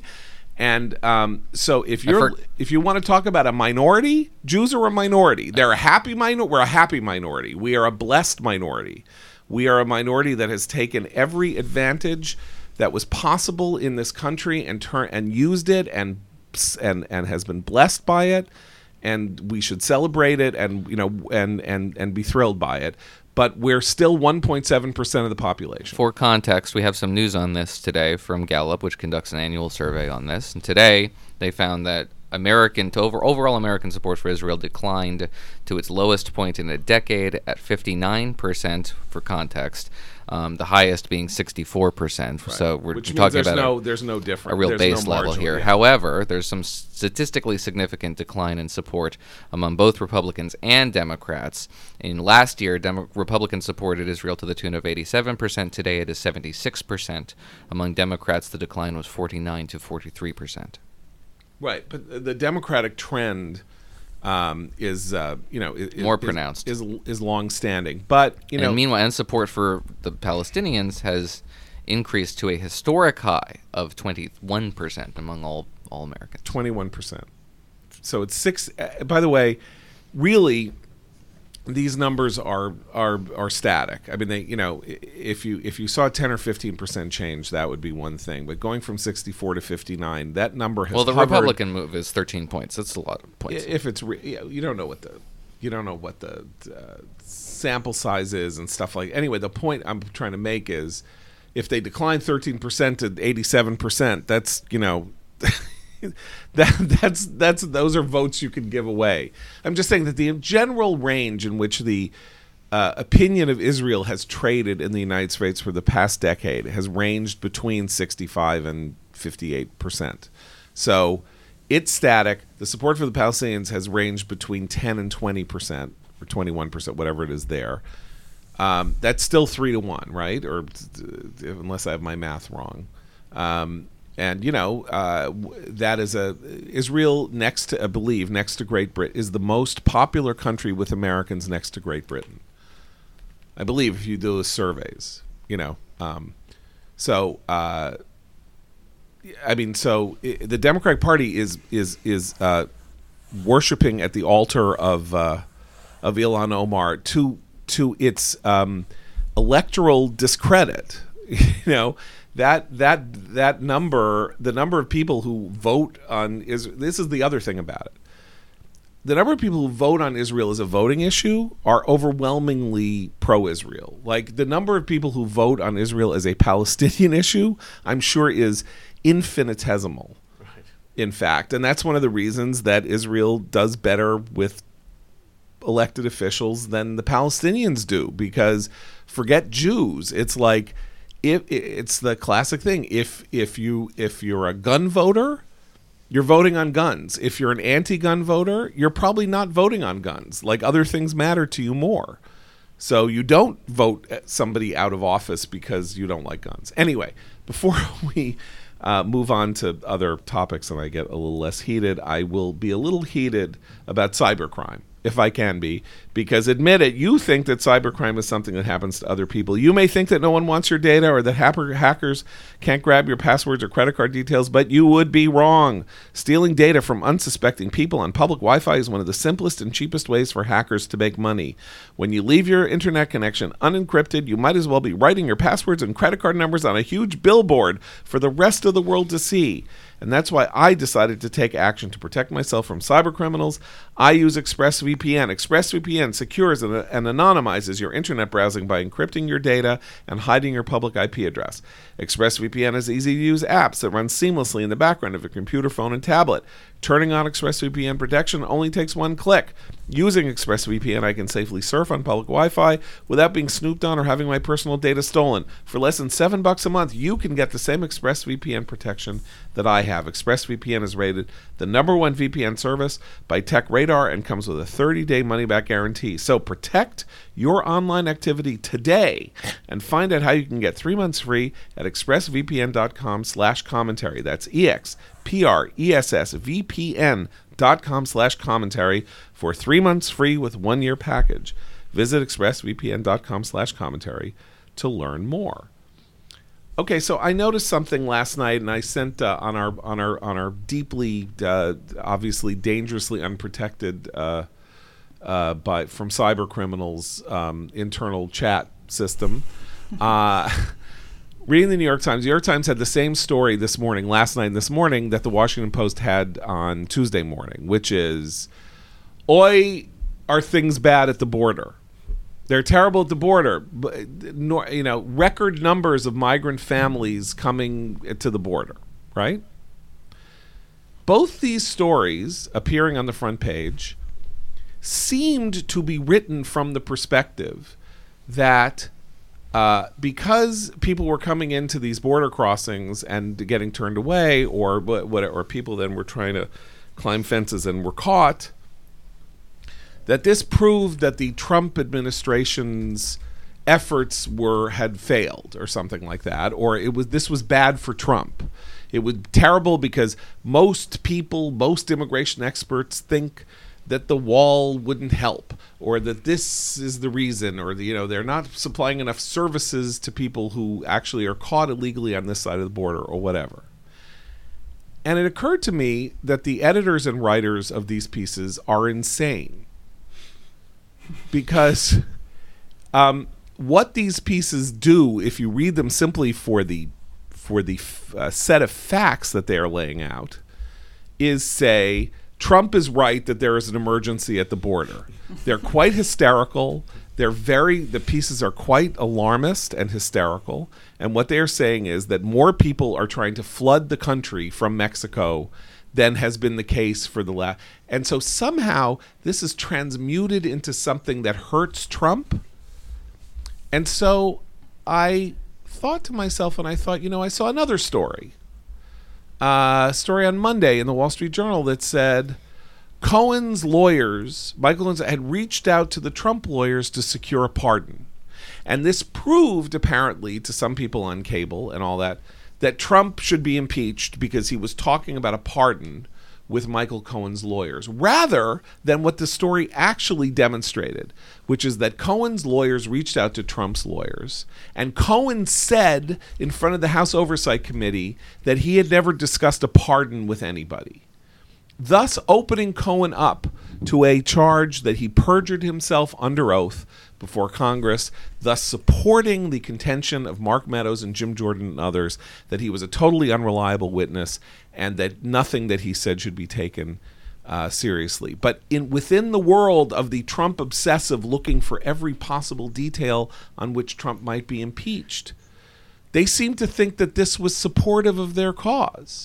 S1: And um, so if you're
S3: for-
S1: if you want to talk about a minority, Jews are a minority. They're a happy minor. We're a happy minority. We are a blessed minority. We are a minority that has taken every advantage that was possible in this country and turn and used it and and and has been blessed by it. And we should celebrate it and you know and and and be thrilled by it. But we're still one point seven percent of the population.
S3: For context, we have some news on this today from Gallup, which conducts an annual survey on this. And today, they found that American to over, overall American support for Israel declined to its lowest point in a decade at fifty-nine percent, for context, um, the highest being sixty-four percent.
S1: Right.
S3: So we're
S1: Which means
S3: talking
S1: there's
S3: about
S1: no,
S3: a,
S1: there's no difference.
S3: a real
S1: there's
S3: base
S1: no
S3: level
S1: marginal,
S3: here.
S1: yeah.
S3: However, there's some statistically significant decline in support among both Republicans and Democrats. In last year, Demo- Republicans supported Israel to the tune of eighty-seven percent. Today, it is seventy-six percent. Among Democrats, the decline was forty-nine to forty-three percent.
S1: Right, but the Democratic trend um, is, uh, you know, is,
S3: More
S1: is,
S3: pronounced.
S1: is is long-standing. But you know,
S3: and meanwhile, and support for the Palestinians has increased to a historic high of twenty-one percent among all all Americans.
S1: twenty-one percent. So it's six. Uh, by the way, really, these numbers are are are static. I mean, they you know, if you if you saw ten or fifteen percent change, that would be one thing. But going from sixty-four to fifty-nine, that number has
S3: Well, the
S1: hovered.
S3: Republican move is thirteen points. That's a lot of points.
S1: If it's re- yeah, you don't know what the you don't know what the uh, sample size is and stuff like. Anyway, the point I'm trying to make is, if they decline thirteen percent to eighty-seven percent, that's you know. that that's that's those are votes you can give away. I'm just saying that the general range in which the uh, opinion of Israel has traded in the United States for the past decade has ranged between sixty-five and fifty-eight percent. So it's static. The support for the Palestinians has ranged between ten and twenty percent or twenty-one percent, whatever it is there. Um, that's still three to one, right? Or uh, unless I have my math wrong. Um, And, you know, uh, that is a Israel next to, I believe, next to Great Britain, is the most popular country with Americans next to Great Britain. I believe if you do the surveys, you know. Um, so, uh, I mean, so I the Democratic Party is is is uh, worshiping at the altar of uh, of Ilhan Omar to to its um, electoral discredit, you know. That that that number, the number of people who vote on Israel, this is the other thing about it. The number of people who vote on Israel as a voting issue are overwhelmingly pro-Israel. Like the number of people who vote on Israel as a Palestinian issue, I'm sure is infinitesimal, right. In fact. And that's one of the reasons that Israel does better with elected officials than the Palestinians do. Because forget Jews, it's like, If it's the classic thing. If if you if you're a gun voter, you're voting on guns. If you're an anti-gun voter, you're probably not voting on guns. Like other things matter to you more. So you don't vote somebody out of office because you don't like guns. Anyway, before we uh, move on to other topics and I get a little less heated, I will be a little heated about cybercrime, if I can be, because admit it, you think that cybercrime is something that happens to other people. You may think that no one wants your data or that hacker, hackers can't grab your passwords or credit card details, but you would be wrong. Stealing data from unsuspecting people on public Wi-Fi is one of the simplest and cheapest ways for hackers to make money. When you leave your internet connection unencrypted, you might as well be writing your passwords and credit card numbers on a huge billboard for the rest of the world to see. And that's why I decided to take action to protect myself from cybercriminals. I use ExpressVPN. ExpressVPN secures and, and anonymizes your internet browsing by encrypting your data and hiding your public I P address. ExpressVPN has easy-to-use apps that run seamlessly in the background of your computer, phone, and tablet. Turning on ExpressVPN protection only takes one click. Using ExpressVPN, I can safely surf on public Wi-Fi without being snooped on or having my personal data stolen. For less than seven bucks a month, you can get the same ExpressVPN protection that I have. ExpressVPN is rated the number one V P N service by TechRadar and comes with a thirty-day money-back guarantee. So protect your online activity today and find out how you can get three months free at expressvpn.com slash commentary. That's E-X-P-R-E-S-S-V-P-N dot com slash commentary for three months free with one-year package. Visit expressvpn.com slash commentary to learn more. Okay, so I noticed something last night, and I sent uh, on our on our on our deeply, uh, obviously dangerously unprotected uh, uh, by from cyber criminals um, internal chat system. Uh, reading the New York Times, the New York Times had the same story this morning, last night and this morning, that the Washington Post had on Tuesday morning, which is, "Oi, are things bad at the border? They're terrible at the border. You know, record numbers of migrant families coming to the border," right? Both these stories appearing on the front page seemed to be written from the perspective that uh, because people were coming into these border crossings and getting turned away, or what, or people then were trying to climb fences and were caught, that this proved that the Trump administration's efforts were had failed, or something like that, or it was this was bad for Trump. It was terrible because most people, most immigration experts think that the wall wouldn't help, or that this is the reason, or the, you know, they're not supplying enough services to people who actually are caught illegally on this side of the border, or whatever. And it occurred to me that the editors and writers of these pieces are insane. Because um, what these pieces do, if you read them simply for the for the uh, set of facts that they are laying out, is say Trump is right that there is an emergency at the border. They're quite hysterical. They're very the pieces are quite alarmist and hysterical. And what they are saying is that more people are trying to flood the country from Mexico than has been the case for the last. And so somehow this is transmuted into something that hurts Trump. And so I thought to myself, and I thought, you know, I saw another story. Uh, a story on Monday in the Wall Street Journal that said Cohen's lawyers, Michael Cohen, had reached out to the Trump lawyers to secure a pardon. And this proved, apparently, to some people on cable and all that, that Trump should be impeached because he was talking about a pardon with Michael Cohen's lawyers, rather than what the story actually demonstrated, which is that Cohen's lawyers reached out to Trump's lawyers, and Cohen said in front of the House Oversight Committee that he had never discussed a pardon with anybody, thus opening Cohen up to a charge that he perjured himself under oath before Congress, thus supporting the contention of Mark Meadows and Jim Jordan and others that he was a totally unreliable witness and that nothing that he said should be taken uh, seriously. But in within the world of the Trump obsessive looking for every possible detail on which Trump might be impeached, they seem to think that this was supportive of their cause.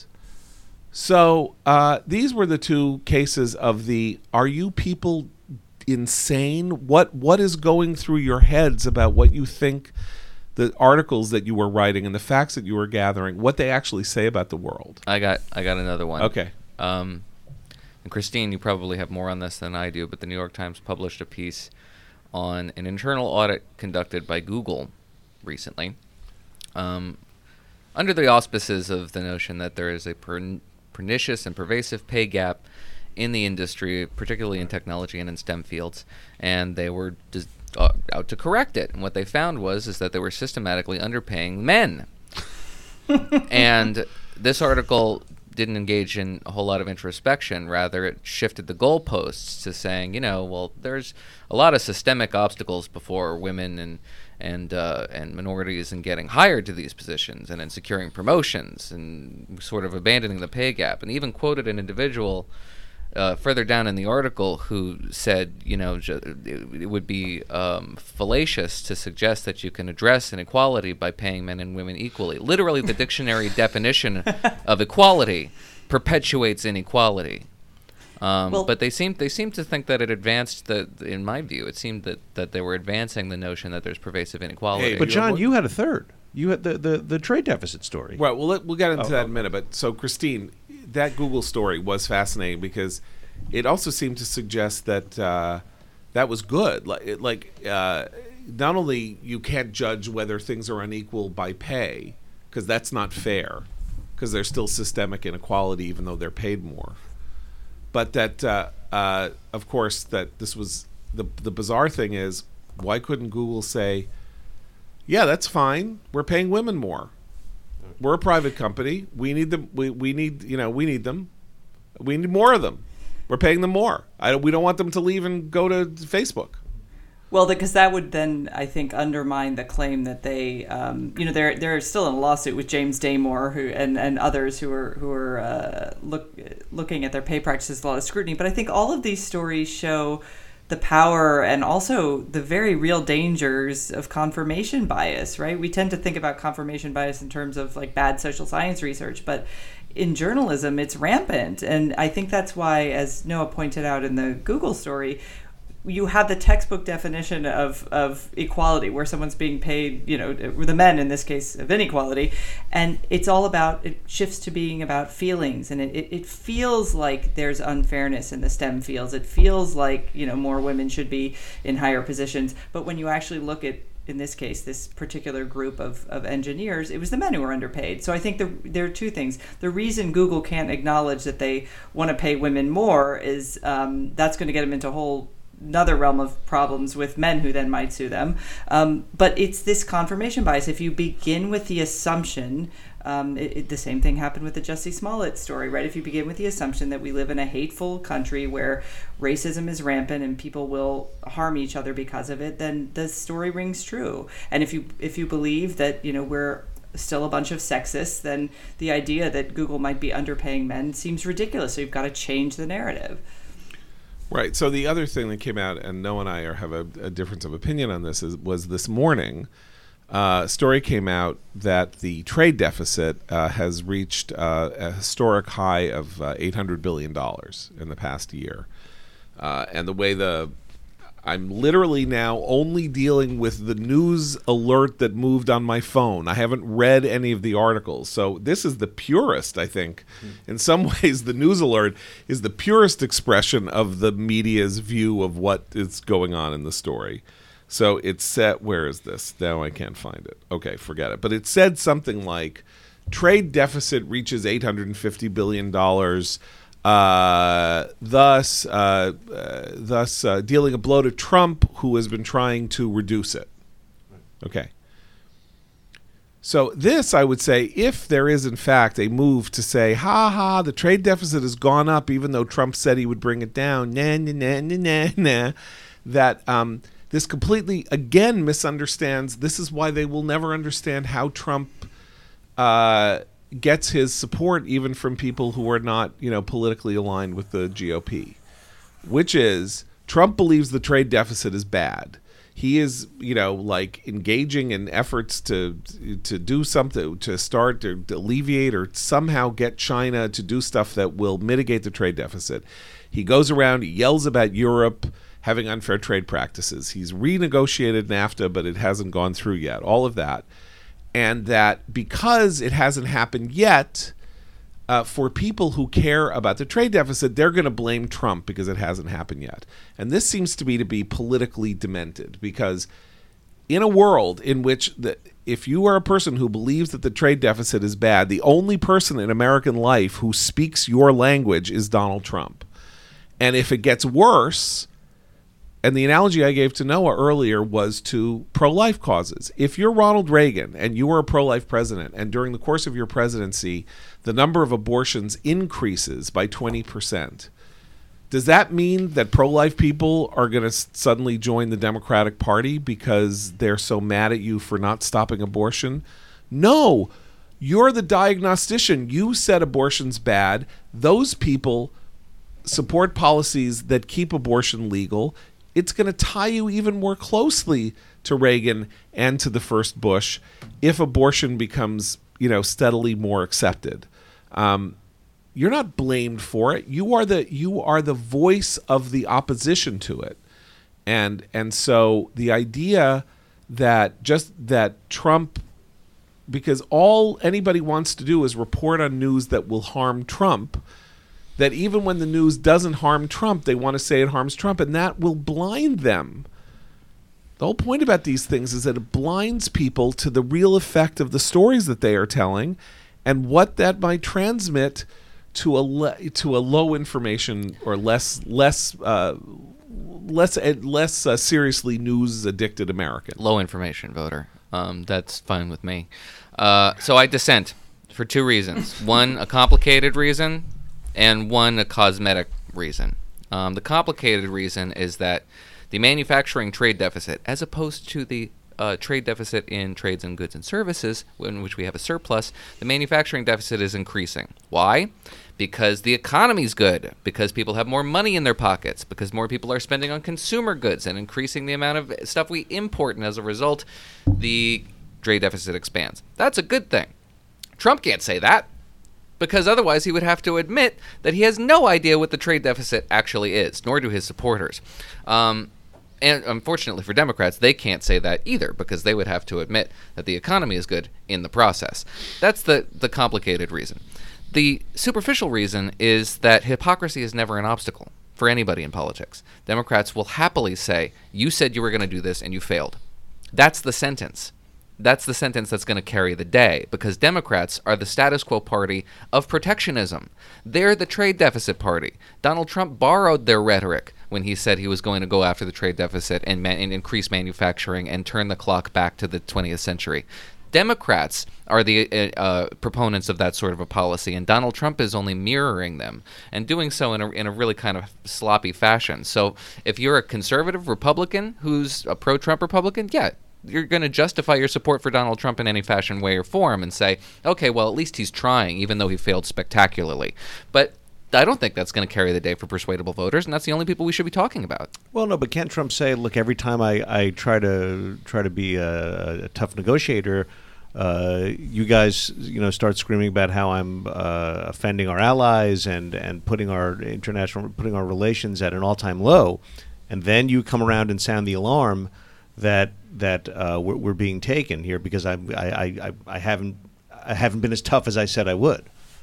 S1: So uh, these were the two cases of the, are you people insane? What what is going through your heads about what you think the articles that you were writing and the facts that you were gathering, what they actually say about the world?
S3: I got I got another one.
S1: Okay.
S3: Um, and Christine, you probably have more on this than I do, but the New York Times published a piece on an internal audit conducted by Google recently, um, under the auspices of the notion that there is a per- pernicious and pervasive pay gap in the industry, particularly in technology and in STEM fields, and they were dis- uh, out to correct it. And what they found was is that they were systematically underpaying men. And this article didn't engage in a whole lot of introspection. Rather, it shifted the goalposts to saying, you know, well, there's a lot of systemic obstacles before women and and uh, and minorities in getting hired to these positions and in securing promotions and sort of abandoning the pay gap. And even quoted an individual Uh, further down in the article who said, you know, ju- it, it would be um, fallacious to suggest that you can address inequality by paying men and women equally. Literally, the dictionary definition of equality perpetuates inequality. Um,
S2: Well-
S3: but they seem they seem to think that it advanced the. In my view, it seemed that, that they were advancing the notion that there's pervasive inequality.
S1: Hey,
S4: But
S1: You
S4: John,
S1: have
S4: you had a third. You had the, the, the trade deficit story.
S1: Right. Well, let, we'll get into
S4: Oh,
S1: that in
S4: okay.
S1: a minute. But so, Christine, that Google story was fascinating because it also seemed to suggest that uh, that was good. Like, it, like uh, not only you can't judge whether things are unequal by pay, because that's not fair, because there's still systemic inequality even though they're paid more. But that, uh, uh, of course, that this was the the bizarre thing is, why couldn't Google say, yeah, that's fine. We're paying women more. We're a private company. We need them. We, we need you know we need them. We need more of them. We're paying them more. I don't, we don't want them to leave and go to Facebook.
S2: Well, because that would then, I think, undermine the claim that they, um, you know, they're they're still in a lawsuit with James Damore, who and, and others who are who are uh, look looking at their pay practices with a lot of scrutiny. But I think all of these stories show the power and also the very real dangers of confirmation bias. Right? We tend to think about confirmation bias in terms of like bad social science research, but in journalism, it's rampant, and I think that's why, as Noah pointed out in the Google story, you have the textbook definition of, of equality where someone's being paid, you know, the men in this case of inequality. And it's all about, it shifts to being about feelings. And it, it, it feels like there's unfairness in the STEM fields. It feels like, you know, more women should be in higher positions. But when you actually look at, in this case, this particular group of, of engineers, it was the men who were underpaid. So I think the, there are two things. The reason Google can't acknowledge that they want to pay women more is um, that's going to get them into a whole another realm of problems with men who then might sue them. Um, but it's this confirmation bias. If you begin with the assumption, um, it, it, the same thing happened with the Jussie Smollett story, right? If you begin with the assumption that we live in a hateful country where racism is rampant and people will harm each other because of it, then the story rings true. And if you if you believe that, you know, we're still a bunch of sexists, then the idea that Google might be underpaying men seems ridiculous. So you've got to change the narrative.
S1: Right. So the other thing that came out, and Noah and I are, have a, a difference of opinion on this, is, was this morning, uh, a story came out that the trade deficit uh, has reached uh, a historic high of uh, eight hundred billion dollars in the past year. Uh, and the way the... I'm literally now only dealing with the news alert that moved on my phone. I haven't read any of the articles. So this is the purest, I think. Mm. In some ways, the news alert is the purest expression of the media's view of what is going on in the story. So it said, where is this? Now I can't find it. Okay, forget it. But it said something like, trade deficit reaches eight hundred fifty billion dollars. Uh, thus, uh, uh, thus uh, dealing a blow to Trump, who has been trying to reduce it. Okay. So this, I would say, if there is in fact a move to say, ha ha, the trade deficit has gone up, even though Trump said he would bring it down, nah, nah, nah, nah, nah, nah, that um, this completely, again, misunderstands. This is why they will never understand how Trump uh, gets his support even from people who are not, you know, politically aligned with the G O P, which is Trump believes the trade deficit is bad. He is, you know, like engaging in efforts to to do something, to start to alleviate or somehow get China to do stuff that will mitigate the trade deficit. He goes around, he yells about Europe having unfair trade practices. He's renegotiated NAFTA, but it hasn't gone through yet. All of that. And that because it hasn't happened yet, uh, for people who care about the trade deficit, they're going to blame Trump because it hasn't happened yet. And this seems to me to be politically demented, because in a world in which the, if you are a person who believes that the trade deficit is bad, the only person in American life who speaks your language is Donald Trump. And if it gets worse... And the analogy I gave to Noah earlier was to pro-life causes. If you're Ronald Reagan and you are a pro-life president, and during the course of your presidency, the number of abortions increases by twenty percent, does that mean that pro-life people are going to s- suddenly join the Democratic Party because they're so mad at you for not stopping abortion? No. You're the diagnostician. You said abortion's bad. Those people support policies that keep abortion legal. It's going to tie you even more closely to Reagan and to the first Bush if abortion becomes, you know, steadily more accepted. Um, you're not blamed for it. You are the you are the voice of the opposition to it. And and so the idea that just that Trump, because all anybody wants to do is report on news that will harm Trump, that even when the news doesn't harm Trump, they want to say it harms Trump, and that will blind them. The whole point about these things is that it blinds people to the real effect of the stories that they are telling and what that might transmit to a le- to a low information or less less uh, less uh, less uh, seriously news addicted American.
S3: Low information voter. Um, that's fine with me. Uh, so I dissent for two reasons. One, a complicated reason, and one, a cosmetic reason. Um, the complicated reason is that the manufacturing trade deficit, as opposed to the uh, trade deficit in trades and goods and services, in which we have a surplus, the manufacturing deficit is increasing. Why? Because the economy's good, because people have more money in their pockets, because more people are spending on consumer goods and increasing the amount of stuff we import, and as a result, the trade deficit expands. That's a good thing. Trump can't say that, because otherwise he would have to admit that he has no idea what the trade deficit actually is, nor do his supporters. Um, and unfortunately for Democrats, they can't say that either, because they would have to admit that the economy is good in the process. That's the, the complicated reason. The superficial reason is that hypocrisy is never an obstacle for anybody in politics. Democrats will happily say, you said you were going to do this and you failed. That's the sentence. That's the sentence that's going to carry the day, because Democrats are the status quo party of protectionism. They're the trade deficit party. Donald Trump borrowed their rhetoric when he said he was going to go after the trade deficit and, ma- and increase manufacturing and turn the clock back to the twentieth century. Democrats are the uh, uh, proponents of that sort of a policy, and Donald Trump is only mirroring them and doing so in a, in a really kind of sloppy fashion. So if you're a conservative Republican who's a pro-Trump Republican, yeah, you're going to justify your support for Donald Trump in any fashion, way, or form and say, okay, well, at least he's trying, even though he failed spectacularly. But I don't think that's going to carry the day for persuadable voters, and that's the only people we should be talking about.
S4: Well, no, but can't Trump say, look, every time I, I try to try to be a, a tough negotiator, uh, you guys, you know, start screaming about how I'm uh, offending our allies and, and putting our international putting our relations at an all-time low, and then you come around and sound the alarm that that uh, we're, we're being taken here because I'm, I, I I haven't I haven't been as tough as I said I would.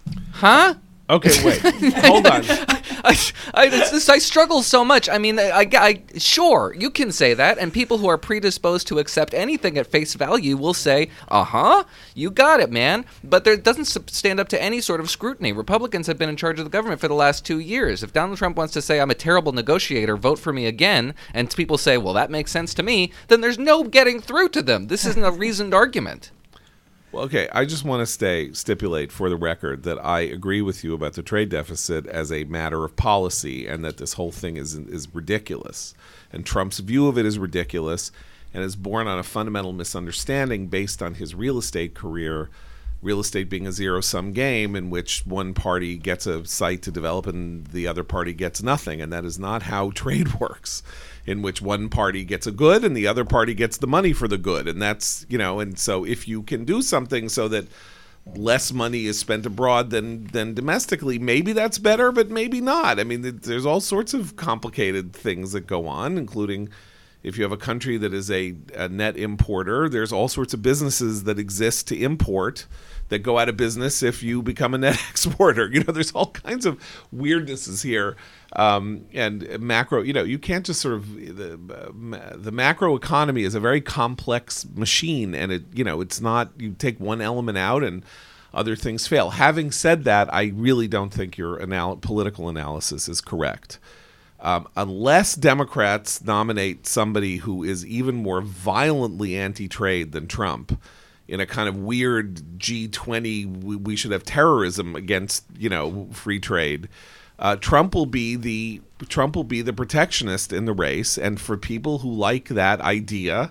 S3: Huh?
S1: Okay, wait. Hold on.
S3: I, I, it's this, I struggle so much. I mean, I, I, sure, you can say that, and people who are predisposed to accept anything at face value will say, uh-huh, you got it, man. But there doesn't stand up to any sort of scrutiny. Republicans have been in charge of the government for the last two years. If Donald Trump wants to say, I'm a terrible negotiator, vote for me again, and people say, well, that makes sense to me, then there's no getting through to them. This isn't a reasoned argument.
S1: Well, okay, I just want to stay stipulate for the record that I agree with you about the trade deficit as a matter of policy, and that this whole thing is is ridiculous. And Trump's view of it is ridiculous, and is born on a fundamental misunderstanding based on his real estate career, real estate being a zero-sum game in which one party gets a site to develop and the other party gets nothing, and that is not how trade works, in which one party gets a good and the other party gets the money for the good. And that's, you know, and so if you can do something so that less money is spent abroad than than domestically, maybe that's better, but maybe not. I mean, there's all sorts of complicated things that go on, including if you have a country that is a, a net importer, there's all sorts of businesses that exist to import that go out of business if you become a net exporter. You know, there's all kinds of weirdnesses here. Um, and macro, you know, you can't just sort of, the, uh, the macro economy is a very complex machine, and it, you know, it's not, you take one element out and other things fail. Having said that, I really don't think your anal- political analysis is correct. Um, unless Democrats nominate somebody who is even more violently anti-trade than Trump, in a kind of weird G twenty, we, we should have terrorism against, you know, free trade, Uh, Trump will be the Trump will be the protectionist in the race, and for people who like that idea,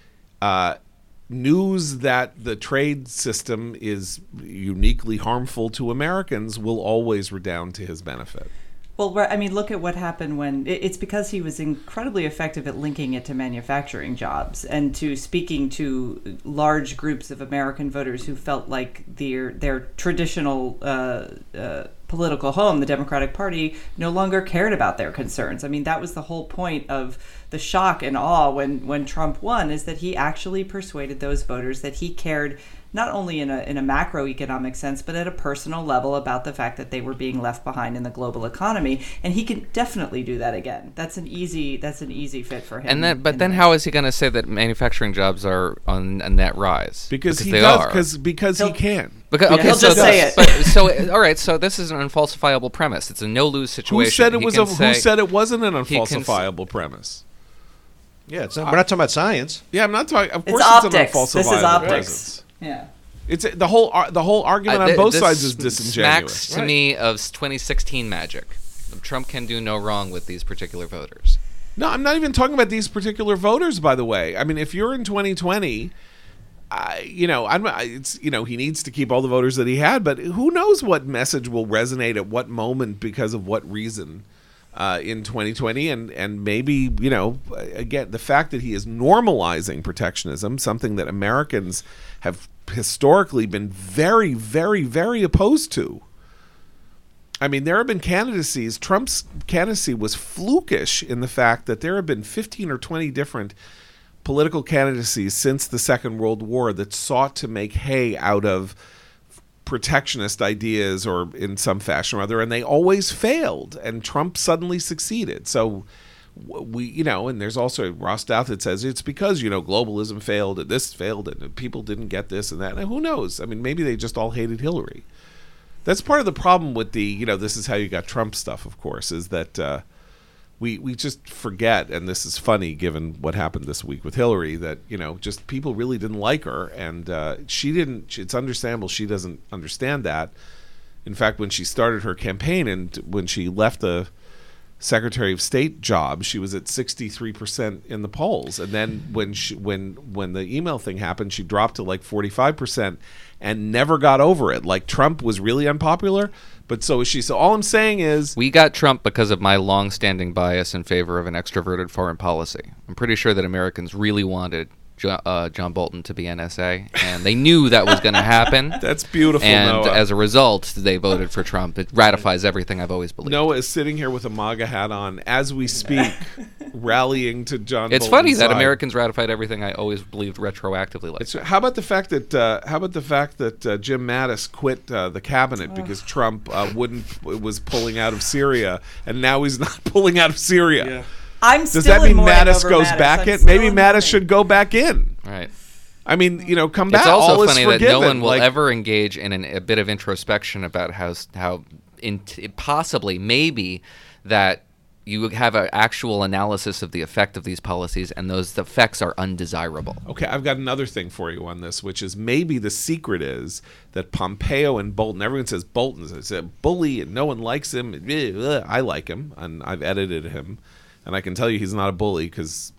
S1: uh, news that the trade system is uniquely harmful to Americans will always redound to his benefit.
S2: Well, I mean, look at what happened when it's because he was incredibly effective at linking it to manufacturing jobs and to speaking to large groups of American voters who felt like their their traditional uh, uh, political home, the Democratic Party, no longer cared about their concerns. I mean, that was the whole point of the shock and awe when, when Trump won, is that he actually persuaded those voters that he cared not only in a in a macroeconomic sense, but at a personal level about the fact that they were being left behind in the global economy. And he can definitely do that again. That's an easy that's an easy fit for him.
S3: And then, but then, how is he going to say that manufacturing jobs are on a net rise?
S1: Because, because he
S3: they
S1: does.
S3: Are.
S1: Because because he can.
S3: Because,
S2: Yeah,
S3: okay,
S2: he'll
S3: so
S2: just say it.
S3: But, so all right, so this is an unfalsifiable premise. It's a no-lose situation.
S1: Who said it
S3: He
S1: was?
S3: can
S1: A,
S3: say-
S1: who said it wasn't an
S3: he can s-
S1: unfalsifiable premise?
S4: Yeah, it's not, we're not talking about science.
S1: Yeah, I'm not talking. Of
S2: It's
S1: course,
S2: optics.
S1: it's an unfalsifiable
S2: This is optics.
S1: presence.
S2: Yeah.
S1: It's the whole ar- the whole argument
S3: Uh,
S1: on
S3: th-
S1: both
S3: this
S1: sides is
S3: smacks
S1: disingenuous.
S3: to me of twenty sixteen magic. Trump can do no wrong with these particular voters.
S1: No, I'm not even talking about these particular voters. By the way, I mean if you're in twenty twenty, I, you know, I'm. I- It's you know he needs to keep all the voters that he had, but who knows what message will resonate at what moment because of what reason uh, in twenty twenty, and and maybe you know again the fact that he is normalizing protectionism, something that Americans have historically been very, very, very opposed to. I mean, there have been candidacies. Trump's candidacy was flukish in the fact that there have been fifteen or twenty different political candidacies since the Second World War that sought to make hay out of protectionist ideas or in some fashion or other, and they always failed, and Trump suddenly succeeded. So we, you know, and there's also Ross Douthat that says it's because, you know, globalism failed and this failed and people didn't get this and that. And who knows? I mean, maybe they just all hated Hillary. That's part of the problem with the, you know, this is how you got Trump stuff, of course, is that uh, we we just forget, and this is funny given what happened this week with Hillary, that, you know, just people really didn't like her, and uh, she didn't, it's understandable she doesn't understand that. In fact, when she started her campaign and when she left the Secretary of State job, she was at sixty-three percent in the polls, and then when she when when the email thing happened, she dropped to like forty-five percent and never got over it. Like Trump was really unpopular, but so is she. So all I'm saying is
S3: We got Trump because of my long-standing bias in favor of an extroverted foreign policy. I'm pretty sure that Americans really wanted Jo- uh, John Bolton to be N S A, and they knew that was going to happen.
S1: that's beautiful.
S3: And
S1: Noah.
S3: as a result, they voted for Trump. It ratifies everything I've always believed.
S1: Noah is sitting here with a MAGA hat on as we speak, rallying to John.
S3: It's
S1: Bolton's
S3: funny that
S1: side.
S3: Americans ratified everything I always believed retroactively. Like
S1: It's, how about the fact that uh, how about the fact that uh, Jim Mattis quit uh, the cabinet because Trump uh, wouldn't was pulling out of Syria, and now he's not pulling out of Syria.
S4: Yeah.
S2: I'm
S1: Does
S2: still
S1: that mean
S2: in mourning
S1: Mattis
S2: over
S1: goes
S2: Mattis.
S1: back
S2: I'm
S1: in?
S2: still
S1: Maybe
S2: in
S1: Mattis
S2: mourning.
S1: should go back in.
S3: right.
S1: I mean, you know, come back.
S3: It's also
S1: All is
S3: funny that
S1: forgiven.
S3: no one will
S1: Like,
S3: ever engage in an, a bit of introspection about how s- how in, possibly maybe that you have an actual analysis of the effect of these policies, and those effects are undesirable.
S1: Okay, I've got another thing for you on this, which is maybe the secret is that Pompeo and Bolton, everyone says Bolton's a bully and no one likes him. I like him, and I've edited him, and I can tell you he's not a bully because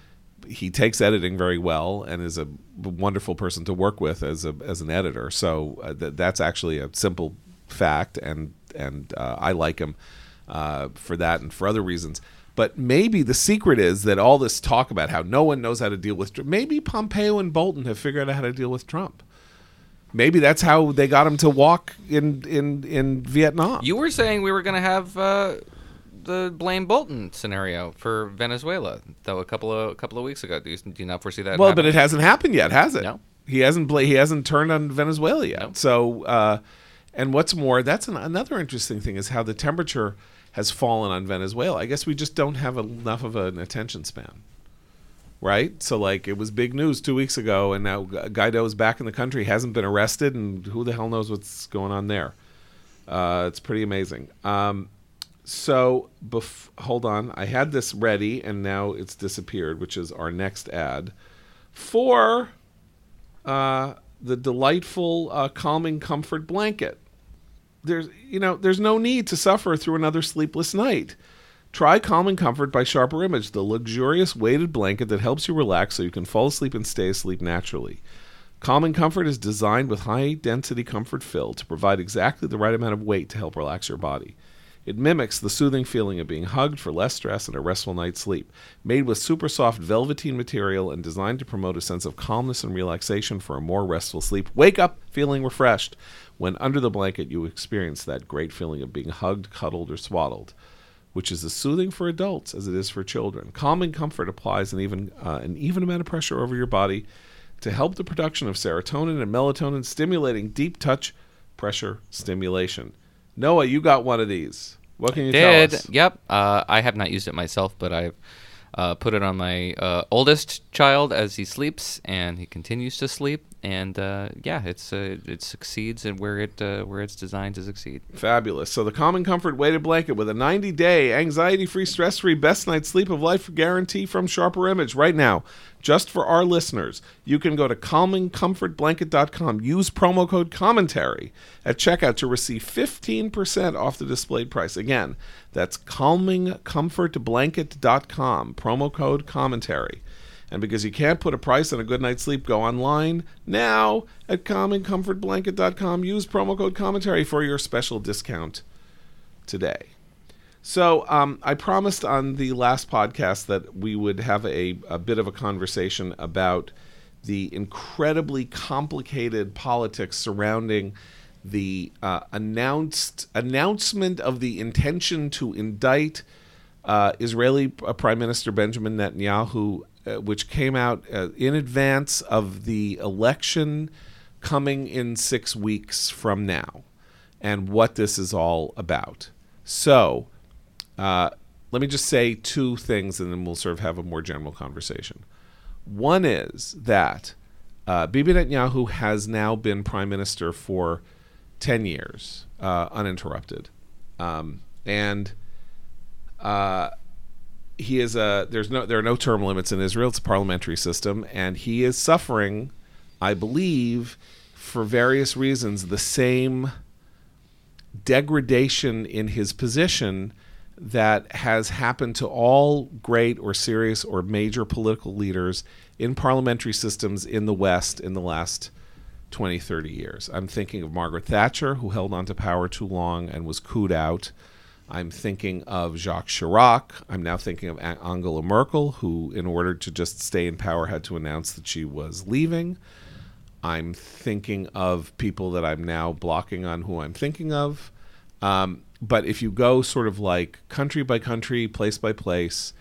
S1: he takes editing very well and is a wonderful person to work with as a as an editor. So uh, th- that's actually a simple fact, and and uh, I like him uh, for that and for other reasons. But maybe the secret is that all this talk about how no one knows how to deal with Trump, maybe Pompeo and Bolton have figured out how to deal with Trump. Maybe that's how they got him to walk in in, in Vietnam.
S3: You were saying we were going to have uh, the blame Bolton scenario for Venezuela, though a couple of a couple of weeks ago. Do you, do you not foresee that?
S1: Well,
S3: happening?
S1: but it hasn't happened yet, has it?
S3: No.
S1: He hasn't bla- he hasn't turned on Venezuela yet.
S3: No.
S1: So, uh, and what's more, that's an, another interesting thing is how the temperature has fallen on Venezuela. I guess we just don't have enough of an attention span, right? So, like, it was big news two weeks ago, and now Guaido is back in the country, hasn't been arrested, and who the hell knows what's going on there? Uh, it's pretty amazing. Um, so, bef- hold on. I had this ready, and now it's disappeared, which is our next ad for uh, the delightful uh, calming comfort blanket. There's, you know, there's no need to suffer through another sleepless night. Try Calming Comfort by Sharper Image, the luxurious weighted blanket that helps you relax so you can fall asleep and stay asleep naturally. Calming Comfort is designed with high-density comfort fill to provide exactly the right amount of weight to help relax your body. It mimics the soothing feeling of being hugged for less stress and a restful night's sleep. Made with super soft velveteen material and designed to promote a sense of calmness and relaxation for a more restful sleep. Wake up feeling refreshed. When under the blanket, you experience that great feeling of being hugged, cuddled, or swaddled, which is as soothing for adults as it is for children. Calming comfort applies an even, uh, an even amount of pressure over your body to help the production of serotonin and melatonin, stimulating deep touch pressure stimulation. Noah, you got one of these. What can you
S3: Did.
S1: tell us?
S3: Yep. Uh, I have not used it myself, but I've uh, put it on my uh, oldest child as he sleeps, and he continues to sleep. And uh, yeah, it's uh, it succeeds in where it uh, where it's designed to succeed.
S1: Fabulous. So the Calming Comfort weighted blanket with a ninety-day anxiety-free, stress-free, best night's sleep of life guarantee from Sharper Image. Right now, just for our listeners, you can go to calming comfort blanket dot com. Use promo code commentary at checkout to receive fifteen percent off the displayed price. Again, that's calming comfort blanket dot com. Promo code commentary. And because you can't put a price on a good night's sleep, go online now at calming comfort blanket dot com. Use promo code commentary for your special discount today. So um, I promised on the last podcast that we would have a, a bit of a conversation about the incredibly complicated politics surrounding the uh, announced announcement of the intention to indict uh, Israeli uh, Prime Minister Benjamin Netanyahu, Uh, which came out uh, in advance of the election coming in six weeks from now, and what this is all about. So uh, let me just say two things, and then we'll sort of have a more general conversation. One is that uh, Bibi Netanyahu has now been prime minister for ten years, uh, uninterrupted. Um, and... Uh, He is a there's no there are no term limits in Israel. It's a parliamentary system, and he is suffering, I believe, for various reasons, the same degradation in his position that has happened to all great or serious or major political leaders in parliamentary systems in the West in the last twenty, thirty years. I'm thinking of Margaret Thatcher, who held on to power too long and was cooed out. I'm thinking of Jacques Chirac. I'm now thinking of Angela Merkel, who, in order to just stay in power, had to announce that she was leaving. I'm thinking of people that I'm now blocking on who I'm thinking of. Um, but if you go sort of like country by country, place by place,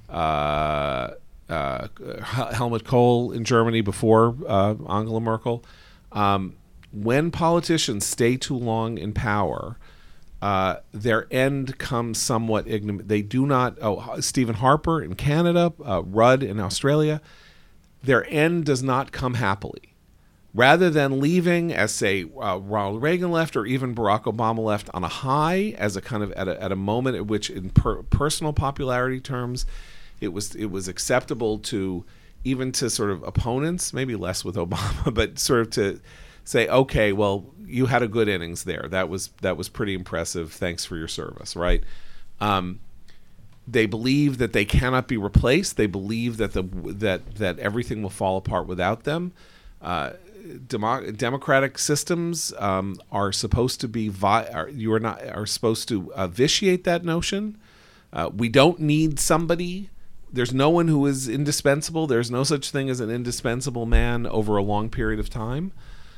S1: uh, uh, Helmut Kohl in Germany before uh, Angela Merkel, um, when politicians stay too long in power, Uh, their end comes somewhat ignominious. They do not, oh, Stephen Harper in Canada, uh, Rudd in Australia, their end does not come happily. Rather than leaving, as say uh, Ronald Reagan left, or even Barack Obama left, on a high, as a kind of at a, at a moment at which, in per- personal popularity terms, it was it was acceptable to, even to sort of opponents, maybe less with Obama, but sort of to say, okay, well, you had a good innings there. That was that was pretty impressive. Thanks for your service, right? Um, they believe that they cannot be replaced. They believe that the that that everything will fall apart without them. Uh, demo- democratic systems um, are supposed to be vi- are, you are not are supposed to uh, vitiate that notion. Uh, we don't need somebody. There's no one who is indispensable. There's no such thing as an indispensable man over a long period of time.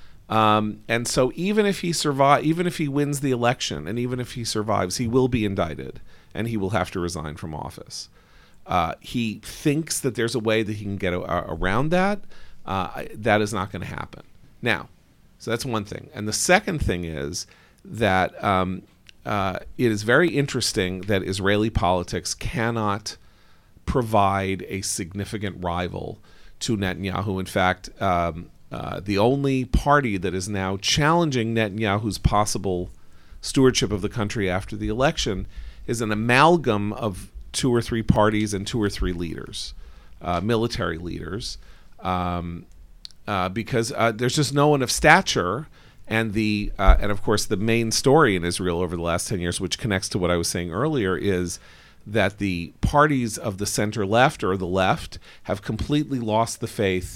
S1: Um, and so even if he survive, even if he wins the election, and even if he survives, he will be indicted, and he will have to resign from office. Uh, he thinks that there's a way that he can get a, a, around that. Uh, that is not going to happen. Now, so that's one thing. And the second thing is that um, uh, it is very interesting that Israeli politics cannot provide a significant rival to Netanyahu. In fact, um, Uh, the only party that is now challenging Netanyahu's possible stewardship of the country after the election is an amalgam of two or three parties and two or three leaders, uh, military leaders, um, uh, because uh, there's just no one of stature. And the uh, and of course the main story in Israel over the last ten years, which connects to what I was saying earlier, is that the parties of the center left or the left have completely lost the faith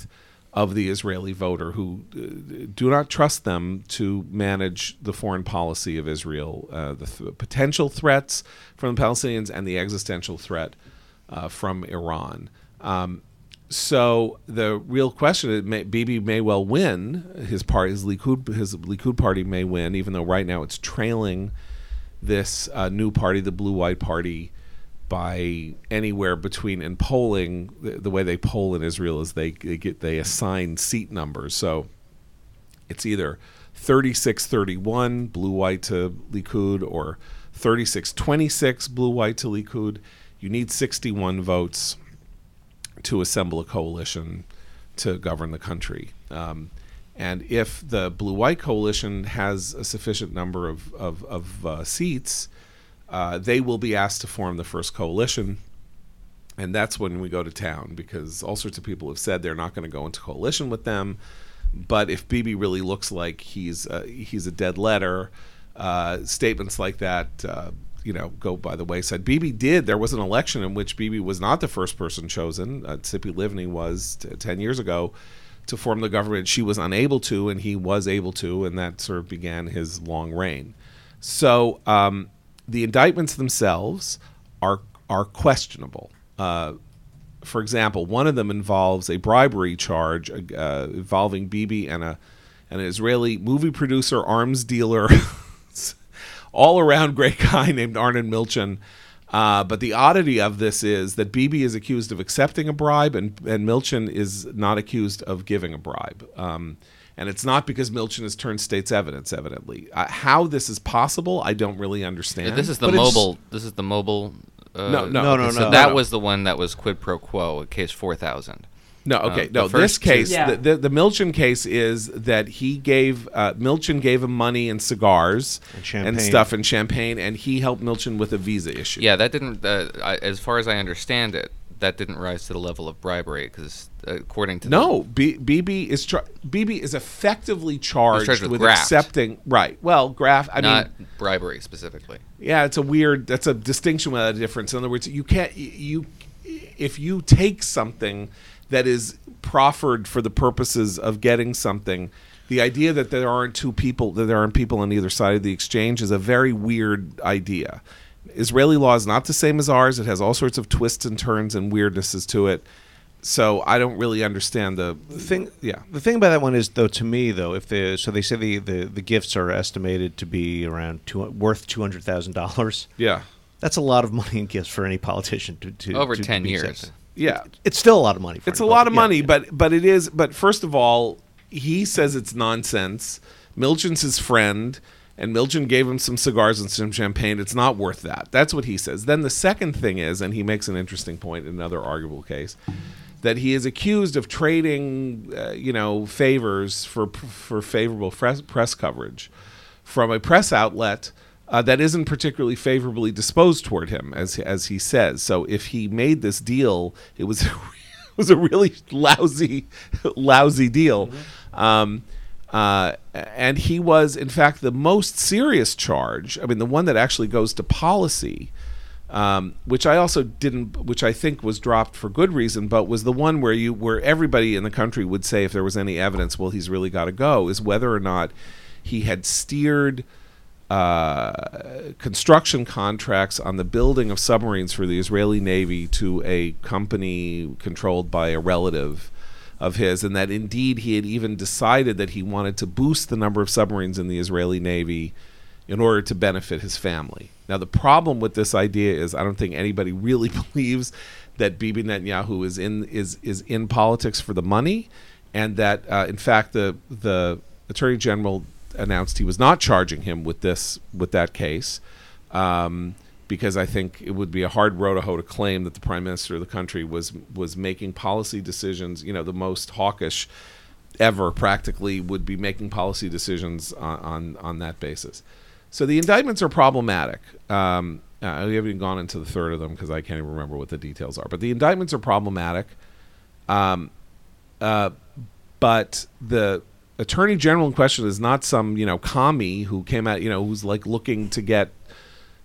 S1: of the Israeli voter who uh, do not trust them to manage the foreign policy of Israel, uh, the th- potential threats from the Palestinians and the existential threat uh, from Iran. Um, so the real question is, may, Bibi may well win. His party, his Likud, his Likud party may win, even though right now it's trailing this uh, new party, the Blue-White Party, by anywhere between, in polling, the, the way they poll in Israel is they, they get they assign seat numbers. So it's either thirty-six thirty-one blue-white to Likud or thirty-six twenty-six blue-white to Likud. You need sixty-one votes to assemble a coalition to govern the country. Um, and if the blue-white coalition has a sufficient number of, of, of uh, seats, Uh, they will be asked to form the first coalition, and that's when we go to town, because all sorts of people have said they're not going to go into coalition with them. But if Bibi really looks like he's uh, he's a dead letter, uh, statements like that, uh, you know, go by the wayside. Bibi did. There was an election in which Bibi was not the first person chosen. Uh, Tzipi Livni was t- ten years ago to form the government. She was unable to, and he was able to, and that sort of began his long reign. So. Um, The indictments themselves are are questionable. Uh, for example, one of them involves a bribery charge uh, involving Bibi and a an Israeli movie producer, arms dealer, all around great guy named Arnon Milchan. Uh, but the oddity of this is that Bibi is accused of accepting a bribe, and and Milchan is not accused of giving a bribe. Um, And it's not because Milchan has turned state's evidence, evidently. Uh, how this is possible, I don't really understand.
S3: Yeah, this is the
S1: But it's-
S3: mobile. This is the mobile. Uh,
S1: No, no,
S4: No, no,
S3: okay,
S4: no.
S3: So that
S1: no.
S3: was the one that was quid pro quo, case four thousand.
S1: No, okay,
S3: Uh, the
S1: no. This
S3: first two-
S1: case,
S2: Yeah.
S1: the, the the Milchan case is that he gave uh, Milchan gave him money and cigars
S4: And champagne.
S1: stuff and champagne, and he helped Milchan with a visa issue.
S3: Yeah, that didn't. Uh, I, as far as I understand it, that didn't rise to the level of bribery because, according to
S1: No, B- Bibi is char- Bibi is effectively charged,
S3: charged with
S1: with
S3: graft.
S1: accepting. Right. Well, graft. I
S3: the, not
S1: mean,
S3: bribery specifically.
S1: yeah, it's a weird. That's a distinction without a difference. In other words, you can't you if you take something that is proffered for the purposes of getting something. The idea that there aren't two people, that there aren't people on either side of the exchange, is a very weird idea. Israeli law is not the same as ours. It has all sorts of twists and turns and weirdnesses to it. So I don't really understand the,
S4: The thing,
S1: Yeah.
S4: The thing about that one is, though, to me, though, if the so they say the, the, the gifts are estimated to be around two, worth two hundred thousand dollars.
S1: Yeah.
S4: That's a lot of money in gifts for any politician to, to
S3: Over
S4: to
S3: ten
S4: be
S3: years.
S4: accepted.
S1: Yeah.
S4: It's still a lot of money. For
S1: It's a
S4: any
S1: lot of
S4: poli-
S1: money,
S4: yeah.
S1: but but it is. But first of all, he says it's nonsense. Milchan's his friend, and Milchan gave him some cigars and some champagne. It's not worth that. That's what he says. Then the second thing is, and he makes an interesting point in another arguable case, that he is accused of trading, uh, you know, favors for for favorable press, press coverage from a press outlet uh, that isn't particularly favorably disposed toward him, as as he says. So if he made this deal, it was it was a really lousy lousy deal. Mm-hmm. Um, uh, and he was, in fact, the most serious charge. I mean, the one that actually goes to policy. Um, which I also didn't, which I think was dropped for good reason, but was the one where you, where everybody in the country would say, if there was any evidence, well, he's really got to go, is whether or not he had steered uh, construction contracts on the building of submarines for the Israeli Navy to a company controlled by a relative of his, and that indeed he had even decided that he wanted to boost the number of submarines in the Israeli Navy in order to benefit his family. Now, the problem with this idea is I don't think anybody really believes that Bibi Netanyahu is in is is in politics for the money, and that uh, in fact the the Attorney General announced he was not charging him with this with that case, um, because I think it would be a hard row to hoe to claim that the Prime Minister of the country was was making policy decisions. You know, the most hawkish ever practically would be making policy decisions on on, on that basis. So the indictments are problematic. Um, uh, we haven't even gone into the third of them because I can't even remember what the details are. But the indictments are problematic. Um, uh, but the Attorney General in question is not some, you know, commie who came out, you know, who's like looking to get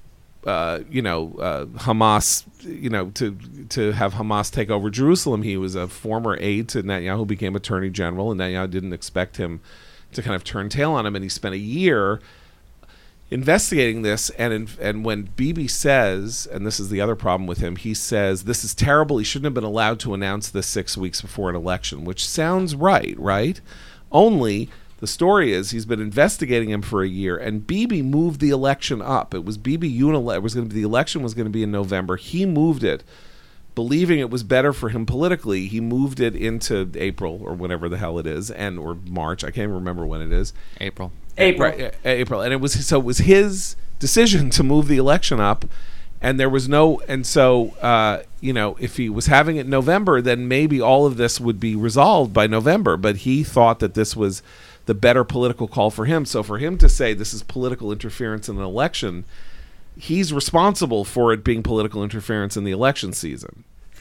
S1: uh, you know, uh, Hamas, you know, to to have Hamas take over Jerusalem. He was a former aide to Netanyahu who became attorney general, and Netanyahu didn't expect him to kind of turn tail on him, and he spent a year investigating this. And in, and when Bibi says, and this is the other problem with him, he says this is terrible. He shouldn't have been allowed to announce this six weeks before an election, which sounds right, right? Only the story is he's been investigating him for a year, and Bibi moved the election up. It was Bibi unilaterally. It was going to be, the election was going to be in November. He moved it, believing it was better for him politically. He moved it into April or whatever the hell it is, and or March. I can't even remember when it is.
S3: April.
S2: April.
S1: Right, April, and it was so it was his decision to move the election up, and there was no, and so uh, you know, if he was having it in November, then maybe all of this would be resolved by November. But he thought that this was the better political call for him. So for him to say this is political interference in an election, he's responsible for it being political interference in the election season.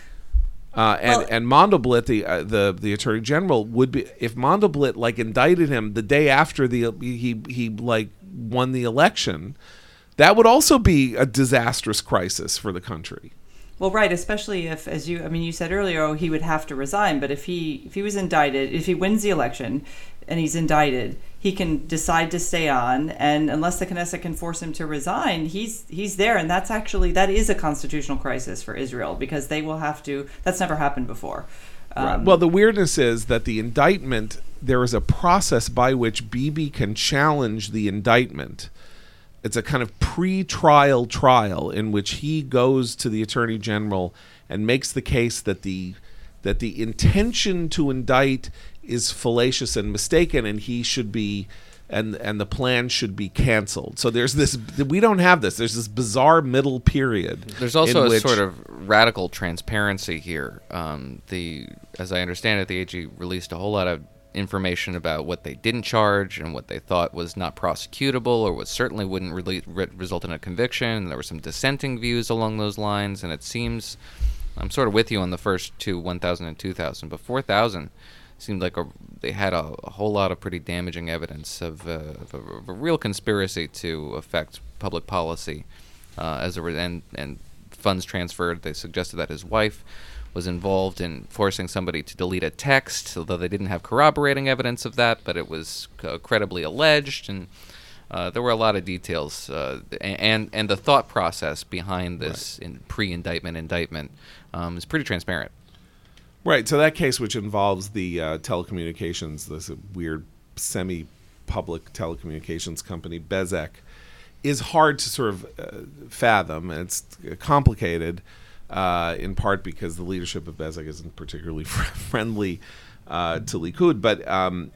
S1: Uh, and
S2: Well-
S1: and Mandelblit, the uh, the the attorney general, would be, if Mandelblit like indicted him the day after the he he like won the election, that would also be a disastrous crisis for the country.
S2: Well, right, especially if, as you, I mean, you said earlier, oh, he would have to resign. But if he, if he was indicted, if he wins the election, and he's indicted, he can decide to stay on, and unless the Knesset can force him to resign, he's he's there, and that's actually that is a constitutional crisis for Israel because they will have to. That's never happened before. Um,
S1: Well, the weirdness is that the indictment, there is a process by which Bibi can challenge the indictment. It's a kind of pre-trial trial in which he goes to the attorney general and makes the case that the that the intention to indict is fallacious and mistaken, and he should be, and and the plan should be canceled. So there's this. We don't have this. There's this bizarre middle period.
S3: There's also
S1: in
S3: a
S1: which,
S3: sort of radical transparency here. Um, the, as I understand it, the A G released a whole lot of information about what they didn't charge and what they thought was not prosecutable or was certainly wouldn't really re- result in a conviction. And there were some dissenting views along those lines, and it seems, I'm sort of with you on the first two, one thousand and two thousand, but four thousand seemed like a, they had a, a whole lot of pretty damaging evidence of, uh, of, a, of a real conspiracy to affect public policy uh, as a re- and, and funds transferred. They suggested that his wife was involved in forcing somebody to delete a text, although they didn't have corroborating evidence of that, but it was uh, credibly alleged, and uh, there were a lot of details, uh, and and the thought process behind this
S1: Right.
S3: in pre-indictment indictment um, is pretty transparent.
S1: Right. So that case, which involves the uh, telecommunications, this weird semi-public telecommunications company, Bezek, is hard to sort of uh, fathom. It's complicated, uh, in part because the leadership of Bezek isn't particularly friendly uh, to Likud. But um,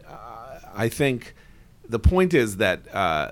S1: I think the point is that uh,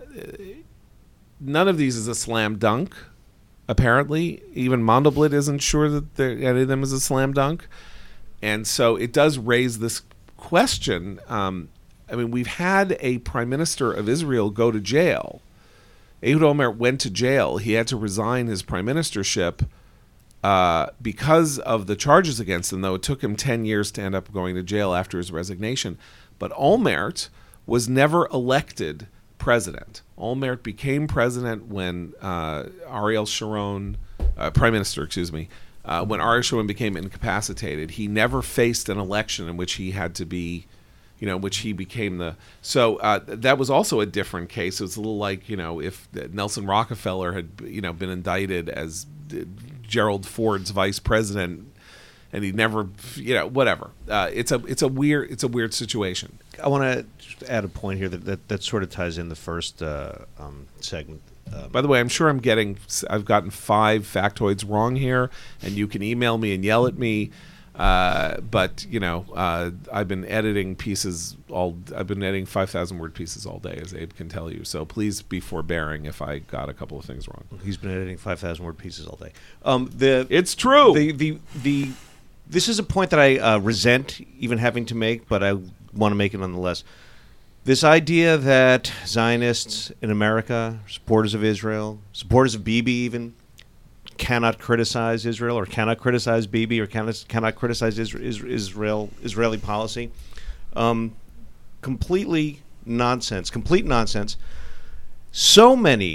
S1: none of these is a slam dunk. Apparently, even Mandelblit isn't sure that there- any of them is a slam dunk. And so it does raise this question. Um, I mean, we've had a prime minister of Israel go to jail. Ehud Olmert went to jail. He had to resign his prime ministership uh, because of the charges against him, though it took him ten years to end up going to jail after his resignation. But Olmert was never elected president. Olmert became president when uh, Ariel Sharon, uh, prime minister, excuse me, Uh, when Ariel Sharon became incapacitated. He never faced an election in which he had to be, you know, which he became the. So uh, that was also a different case. It was a little like, you know, if Nelson Rockefeller had, you know, been indicted as Gerald Ford's vice president, and he never, you know, whatever. Uh, it's a it's a weird it's a weird situation.
S4: I want to add a point here that, that, that sort of ties in the first uh, um, segment. Um,
S1: By the way, I'm sure I'm getting, I've gotten five factoids wrong here, and you can email me and yell at me. Uh, but, you know, uh, I've been editing pieces all, I've been editing five thousand word pieces all day, as Abe can tell you. So please be forbearing if I got a couple of things wrong.
S4: he's been editing five thousand word pieces all day. Um, the
S1: It's true.
S4: The, the, the, this is a point that I uh, resent even having to make, but I want to make it nonetheless. This idea that Zionists in America, supporters of Israel, supporters of Bibi even, cannot criticize Israel or cannot criticize Bibi or cannot, cannot criticize Israel, Israel Israeli policy, um, completely nonsense, complete nonsense. So many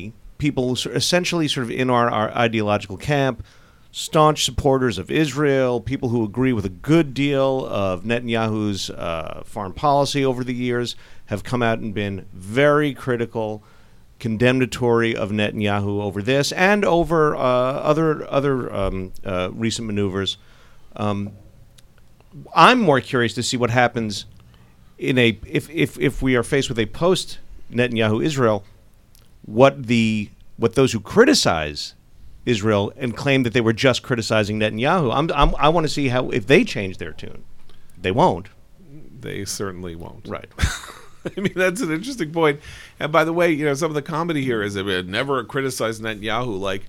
S4: people sort- essentially sort of in our, our ideological camp, staunch supporters of Israel, people who agree with a good deal of Netanyahu's uh, foreign policy over the years, have come out and been very critical, condemnatory of Netanyahu over this and over uh, other other um, uh, recent maneuvers. Um, I'm more curious to see what happens in a if if, if we are faced with a post Netanyahu Israel, what the what those who criticize Israel and claim that they were just criticizing Netanyahu. I'm, I'm, I want to see how if they change their tune. They won't.
S1: They certainly won't.
S4: Right.
S1: I mean, that's an interesting point. And by the way, you know, some of the comedy here is that we never criticized Netanyahu. Like,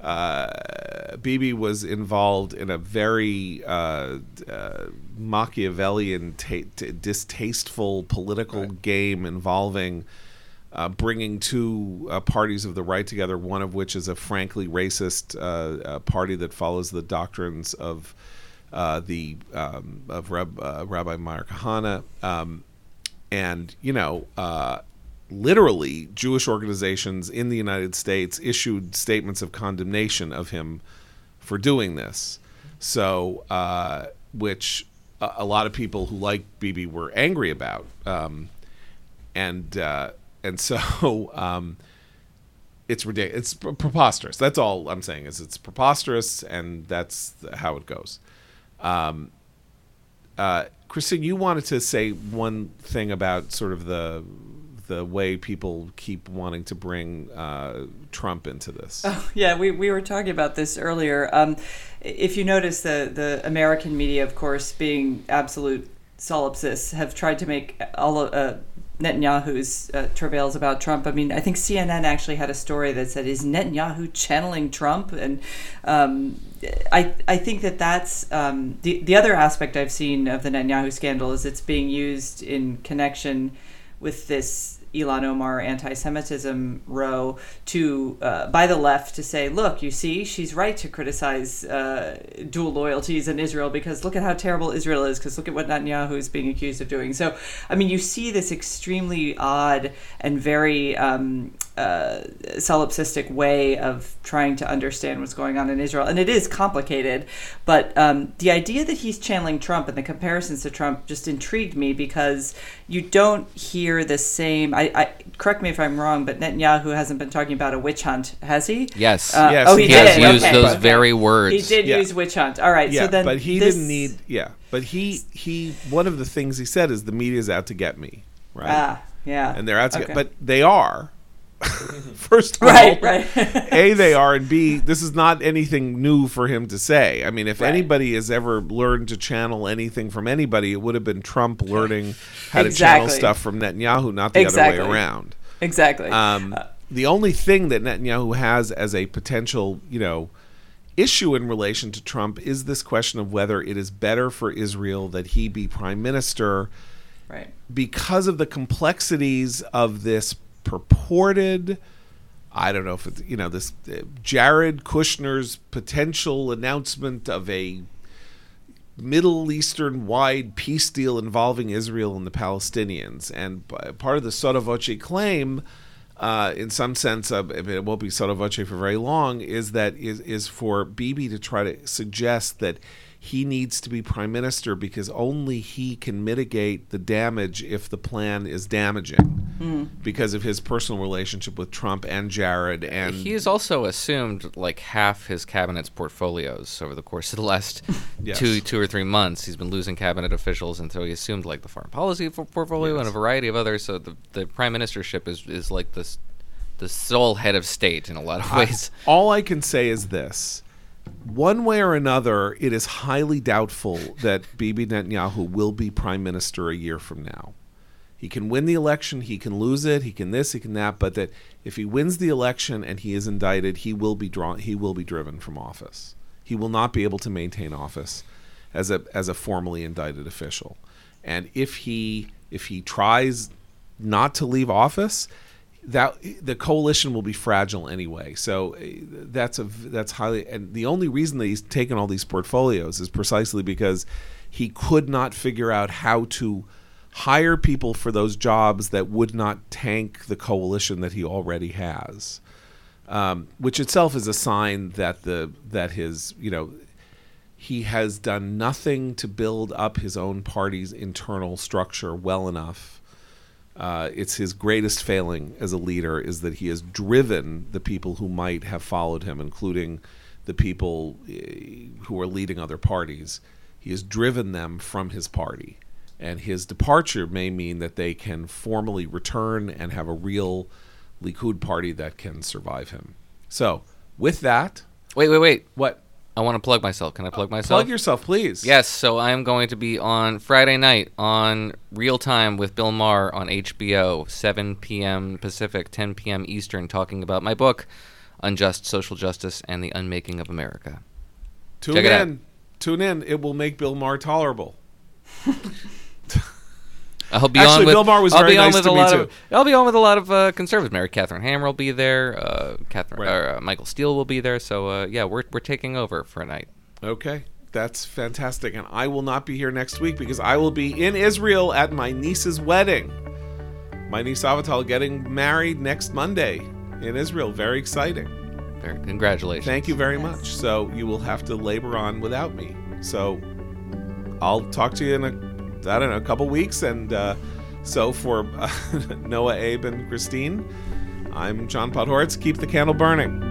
S1: uh, Bibi was involved in a very uh, uh, Machiavellian, ta- t- distasteful political
S4: Right.
S1: game involving uh, bringing two uh, parties of the right together, one of which is a frankly racist uh, uh, party that follows the doctrines of uh, the um, of Rab- uh, Rabbi Meir Kahane. Um, And, you know, uh, literally Jewish organizations in the United States issued statements of condemnation of him for doing this. So, uh, which a, a lot of people who like Bibi were angry about. Um, and uh, and so um, it's ridiculous. It's pre- preposterous. That's all I'm saying is it's preposterous, and that's how it goes. Um, uh, Christine, you wanted to say one thing about sort of the the way people keep wanting to bring uh, Trump into this.
S2: Oh, yeah, we, we were talking about this earlier. Um, if you notice, the, the American media, of course, being absolute solipsists, have tried to make all of uh, Netanyahu's uh, travails about Trump. I mean, I think C N N actually had a story that said, "Is Netanyahu channeling Trump?" And um, I I think that that's um, the the other aspect I've seen of the Netanyahu scandal is it's being used in connection with this Ilhan Omar anti-Semitism row to uh, by the left to say, look, you see, she's right to criticize uh, dual loyalties in Israel because look at how terrible Israel is because look at what Netanyahu is being accused of doing. So, I mean, you see this extremely odd and very um, uh, solipsistic way of trying to understand what's going on in Israel. And it is complicated, but um, the idea that he's channeling Trump and the comparisons to Trump just intrigued me because you don't hear the same... I, I correct me if I'm wrong, but Netanyahu hasn't been talking about a witch hunt, has he?
S3: Yes.
S2: Uh,
S1: Yes,
S2: oh, he,
S1: he
S3: He
S2: did.
S3: has used
S2: Okay,
S3: those
S2: okay.
S3: very words.
S2: He did
S1: Yeah.
S2: use witch hunt. All right.
S1: Yeah,
S2: so then,
S1: but he
S2: this,
S1: didn't need. Yeah, but he he. One of the things he said is the media's out to get me, right?
S2: Ah, yeah.
S1: And they're out to
S2: Okay.
S1: get, but they are. First of
S2: Right,
S1: all,
S2: right.
S1: A, they are, and B, this is not anything new for him to say. I mean, if
S2: Right.
S1: anybody has ever learned to channel anything from anybody, it would have been Trump learning how to
S2: Exactly.
S1: channel stuff from Netanyahu, not the
S2: Exactly.
S1: other way around.
S2: Exactly.
S1: Um, the only thing that Netanyahu has as a potential, you know, issue in relation to Trump is this question of whether it is better for Israel that he be prime minister
S2: right.
S1: because of the complexities of this purported, I don't know if it's, you know, this uh, Jared Kushner's potential announcement of a Middle Eastern wide peace deal involving Israel and the Palestinians. And p- part of the sotto voce claim, uh, in some sense, uh, it won't be sotto voce for very long, is that is, is for Bibi to try to suggest that he needs to be prime minister because only he can mitigate the damage if the plan is damaging
S2: Mm.
S1: because of his personal relationship with Trump and Jared. And
S3: He has also assumed like half his cabinet's portfolios over the course of the last
S1: Yes.
S3: two two or three months. He's been losing cabinet officials, and so he assumed like the foreign policy for portfolio
S1: Yes.
S3: and a variety of others. So the the prime ministership is is like this the sole head of state in a lot of ways.
S1: I, all I can say is this. One way or another, it is highly doubtful that Bibi Netanyahu will be prime minister a year from now. He can win the election, he can lose it, he can this, he can that, but that if he wins the election and he is indicted, he will be drawn, he will be driven from office. He will not be able to maintain office as a as a formally indicted official. And if he if he tries not to leave office, that the coalition will be fragile anyway. So uh, that's a that's highly, and the only reason that he's taken all these portfolios is precisely because he could not figure out how to hire people for those jobs that would not tank the coalition that he already has. um, which itself is a sign that the that his you know he has done nothing to build up his own party's internal structure well enough. Uh, it's his greatest failing as a leader is that he has driven the people who might have followed him, including the people uh, who are leading other parties. He has driven them from his party. And his departure may mean that they can formally return and have a real Likud party that can survive him. So, with that...
S3: Wait, wait, wait.
S1: What?
S3: I want to plug myself. Can I plug myself?
S1: Plug yourself, please.
S3: Yes, so I am going to be on Friday night on Real Time with Bill Maher on H B O, seven p.m. Pacific, ten p.m. Eastern, talking about my book, Unjust Social Justice and the Unmaking of America.
S1: Tune
S3: Check it
S1: in.
S3: out.
S1: Tune in. It will make Bill Maher tolerable.
S3: I'll be
S1: Actually,
S3: on with,
S1: Bill Maher was
S3: I'll
S1: very
S3: be on
S1: nice
S3: with
S1: to
S3: a
S1: me,
S3: lot
S1: too.
S3: of. I'll be on with a lot of uh, conservatives. Mary Catherine Hammer will be there. Uh, Catherine,
S1: Right.
S3: or, uh, Michael Steele will be there. So uh, yeah, we're we're taking over for a night.
S1: Okay. That's fantastic. And I will not be here next week because I will be in Israel at my niece's wedding. My niece Avital getting married next Monday in Israel. Very exciting.
S3: Very, congratulations.
S1: Thank you very
S2: Yes.
S1: much. So you will have to labor on without me. So I'll talk to you in a, I don't know, a couple weeks. And uh, so for uh, Noah, Abe, and Christine, I'm John Podhoretz. Keep the candle burning.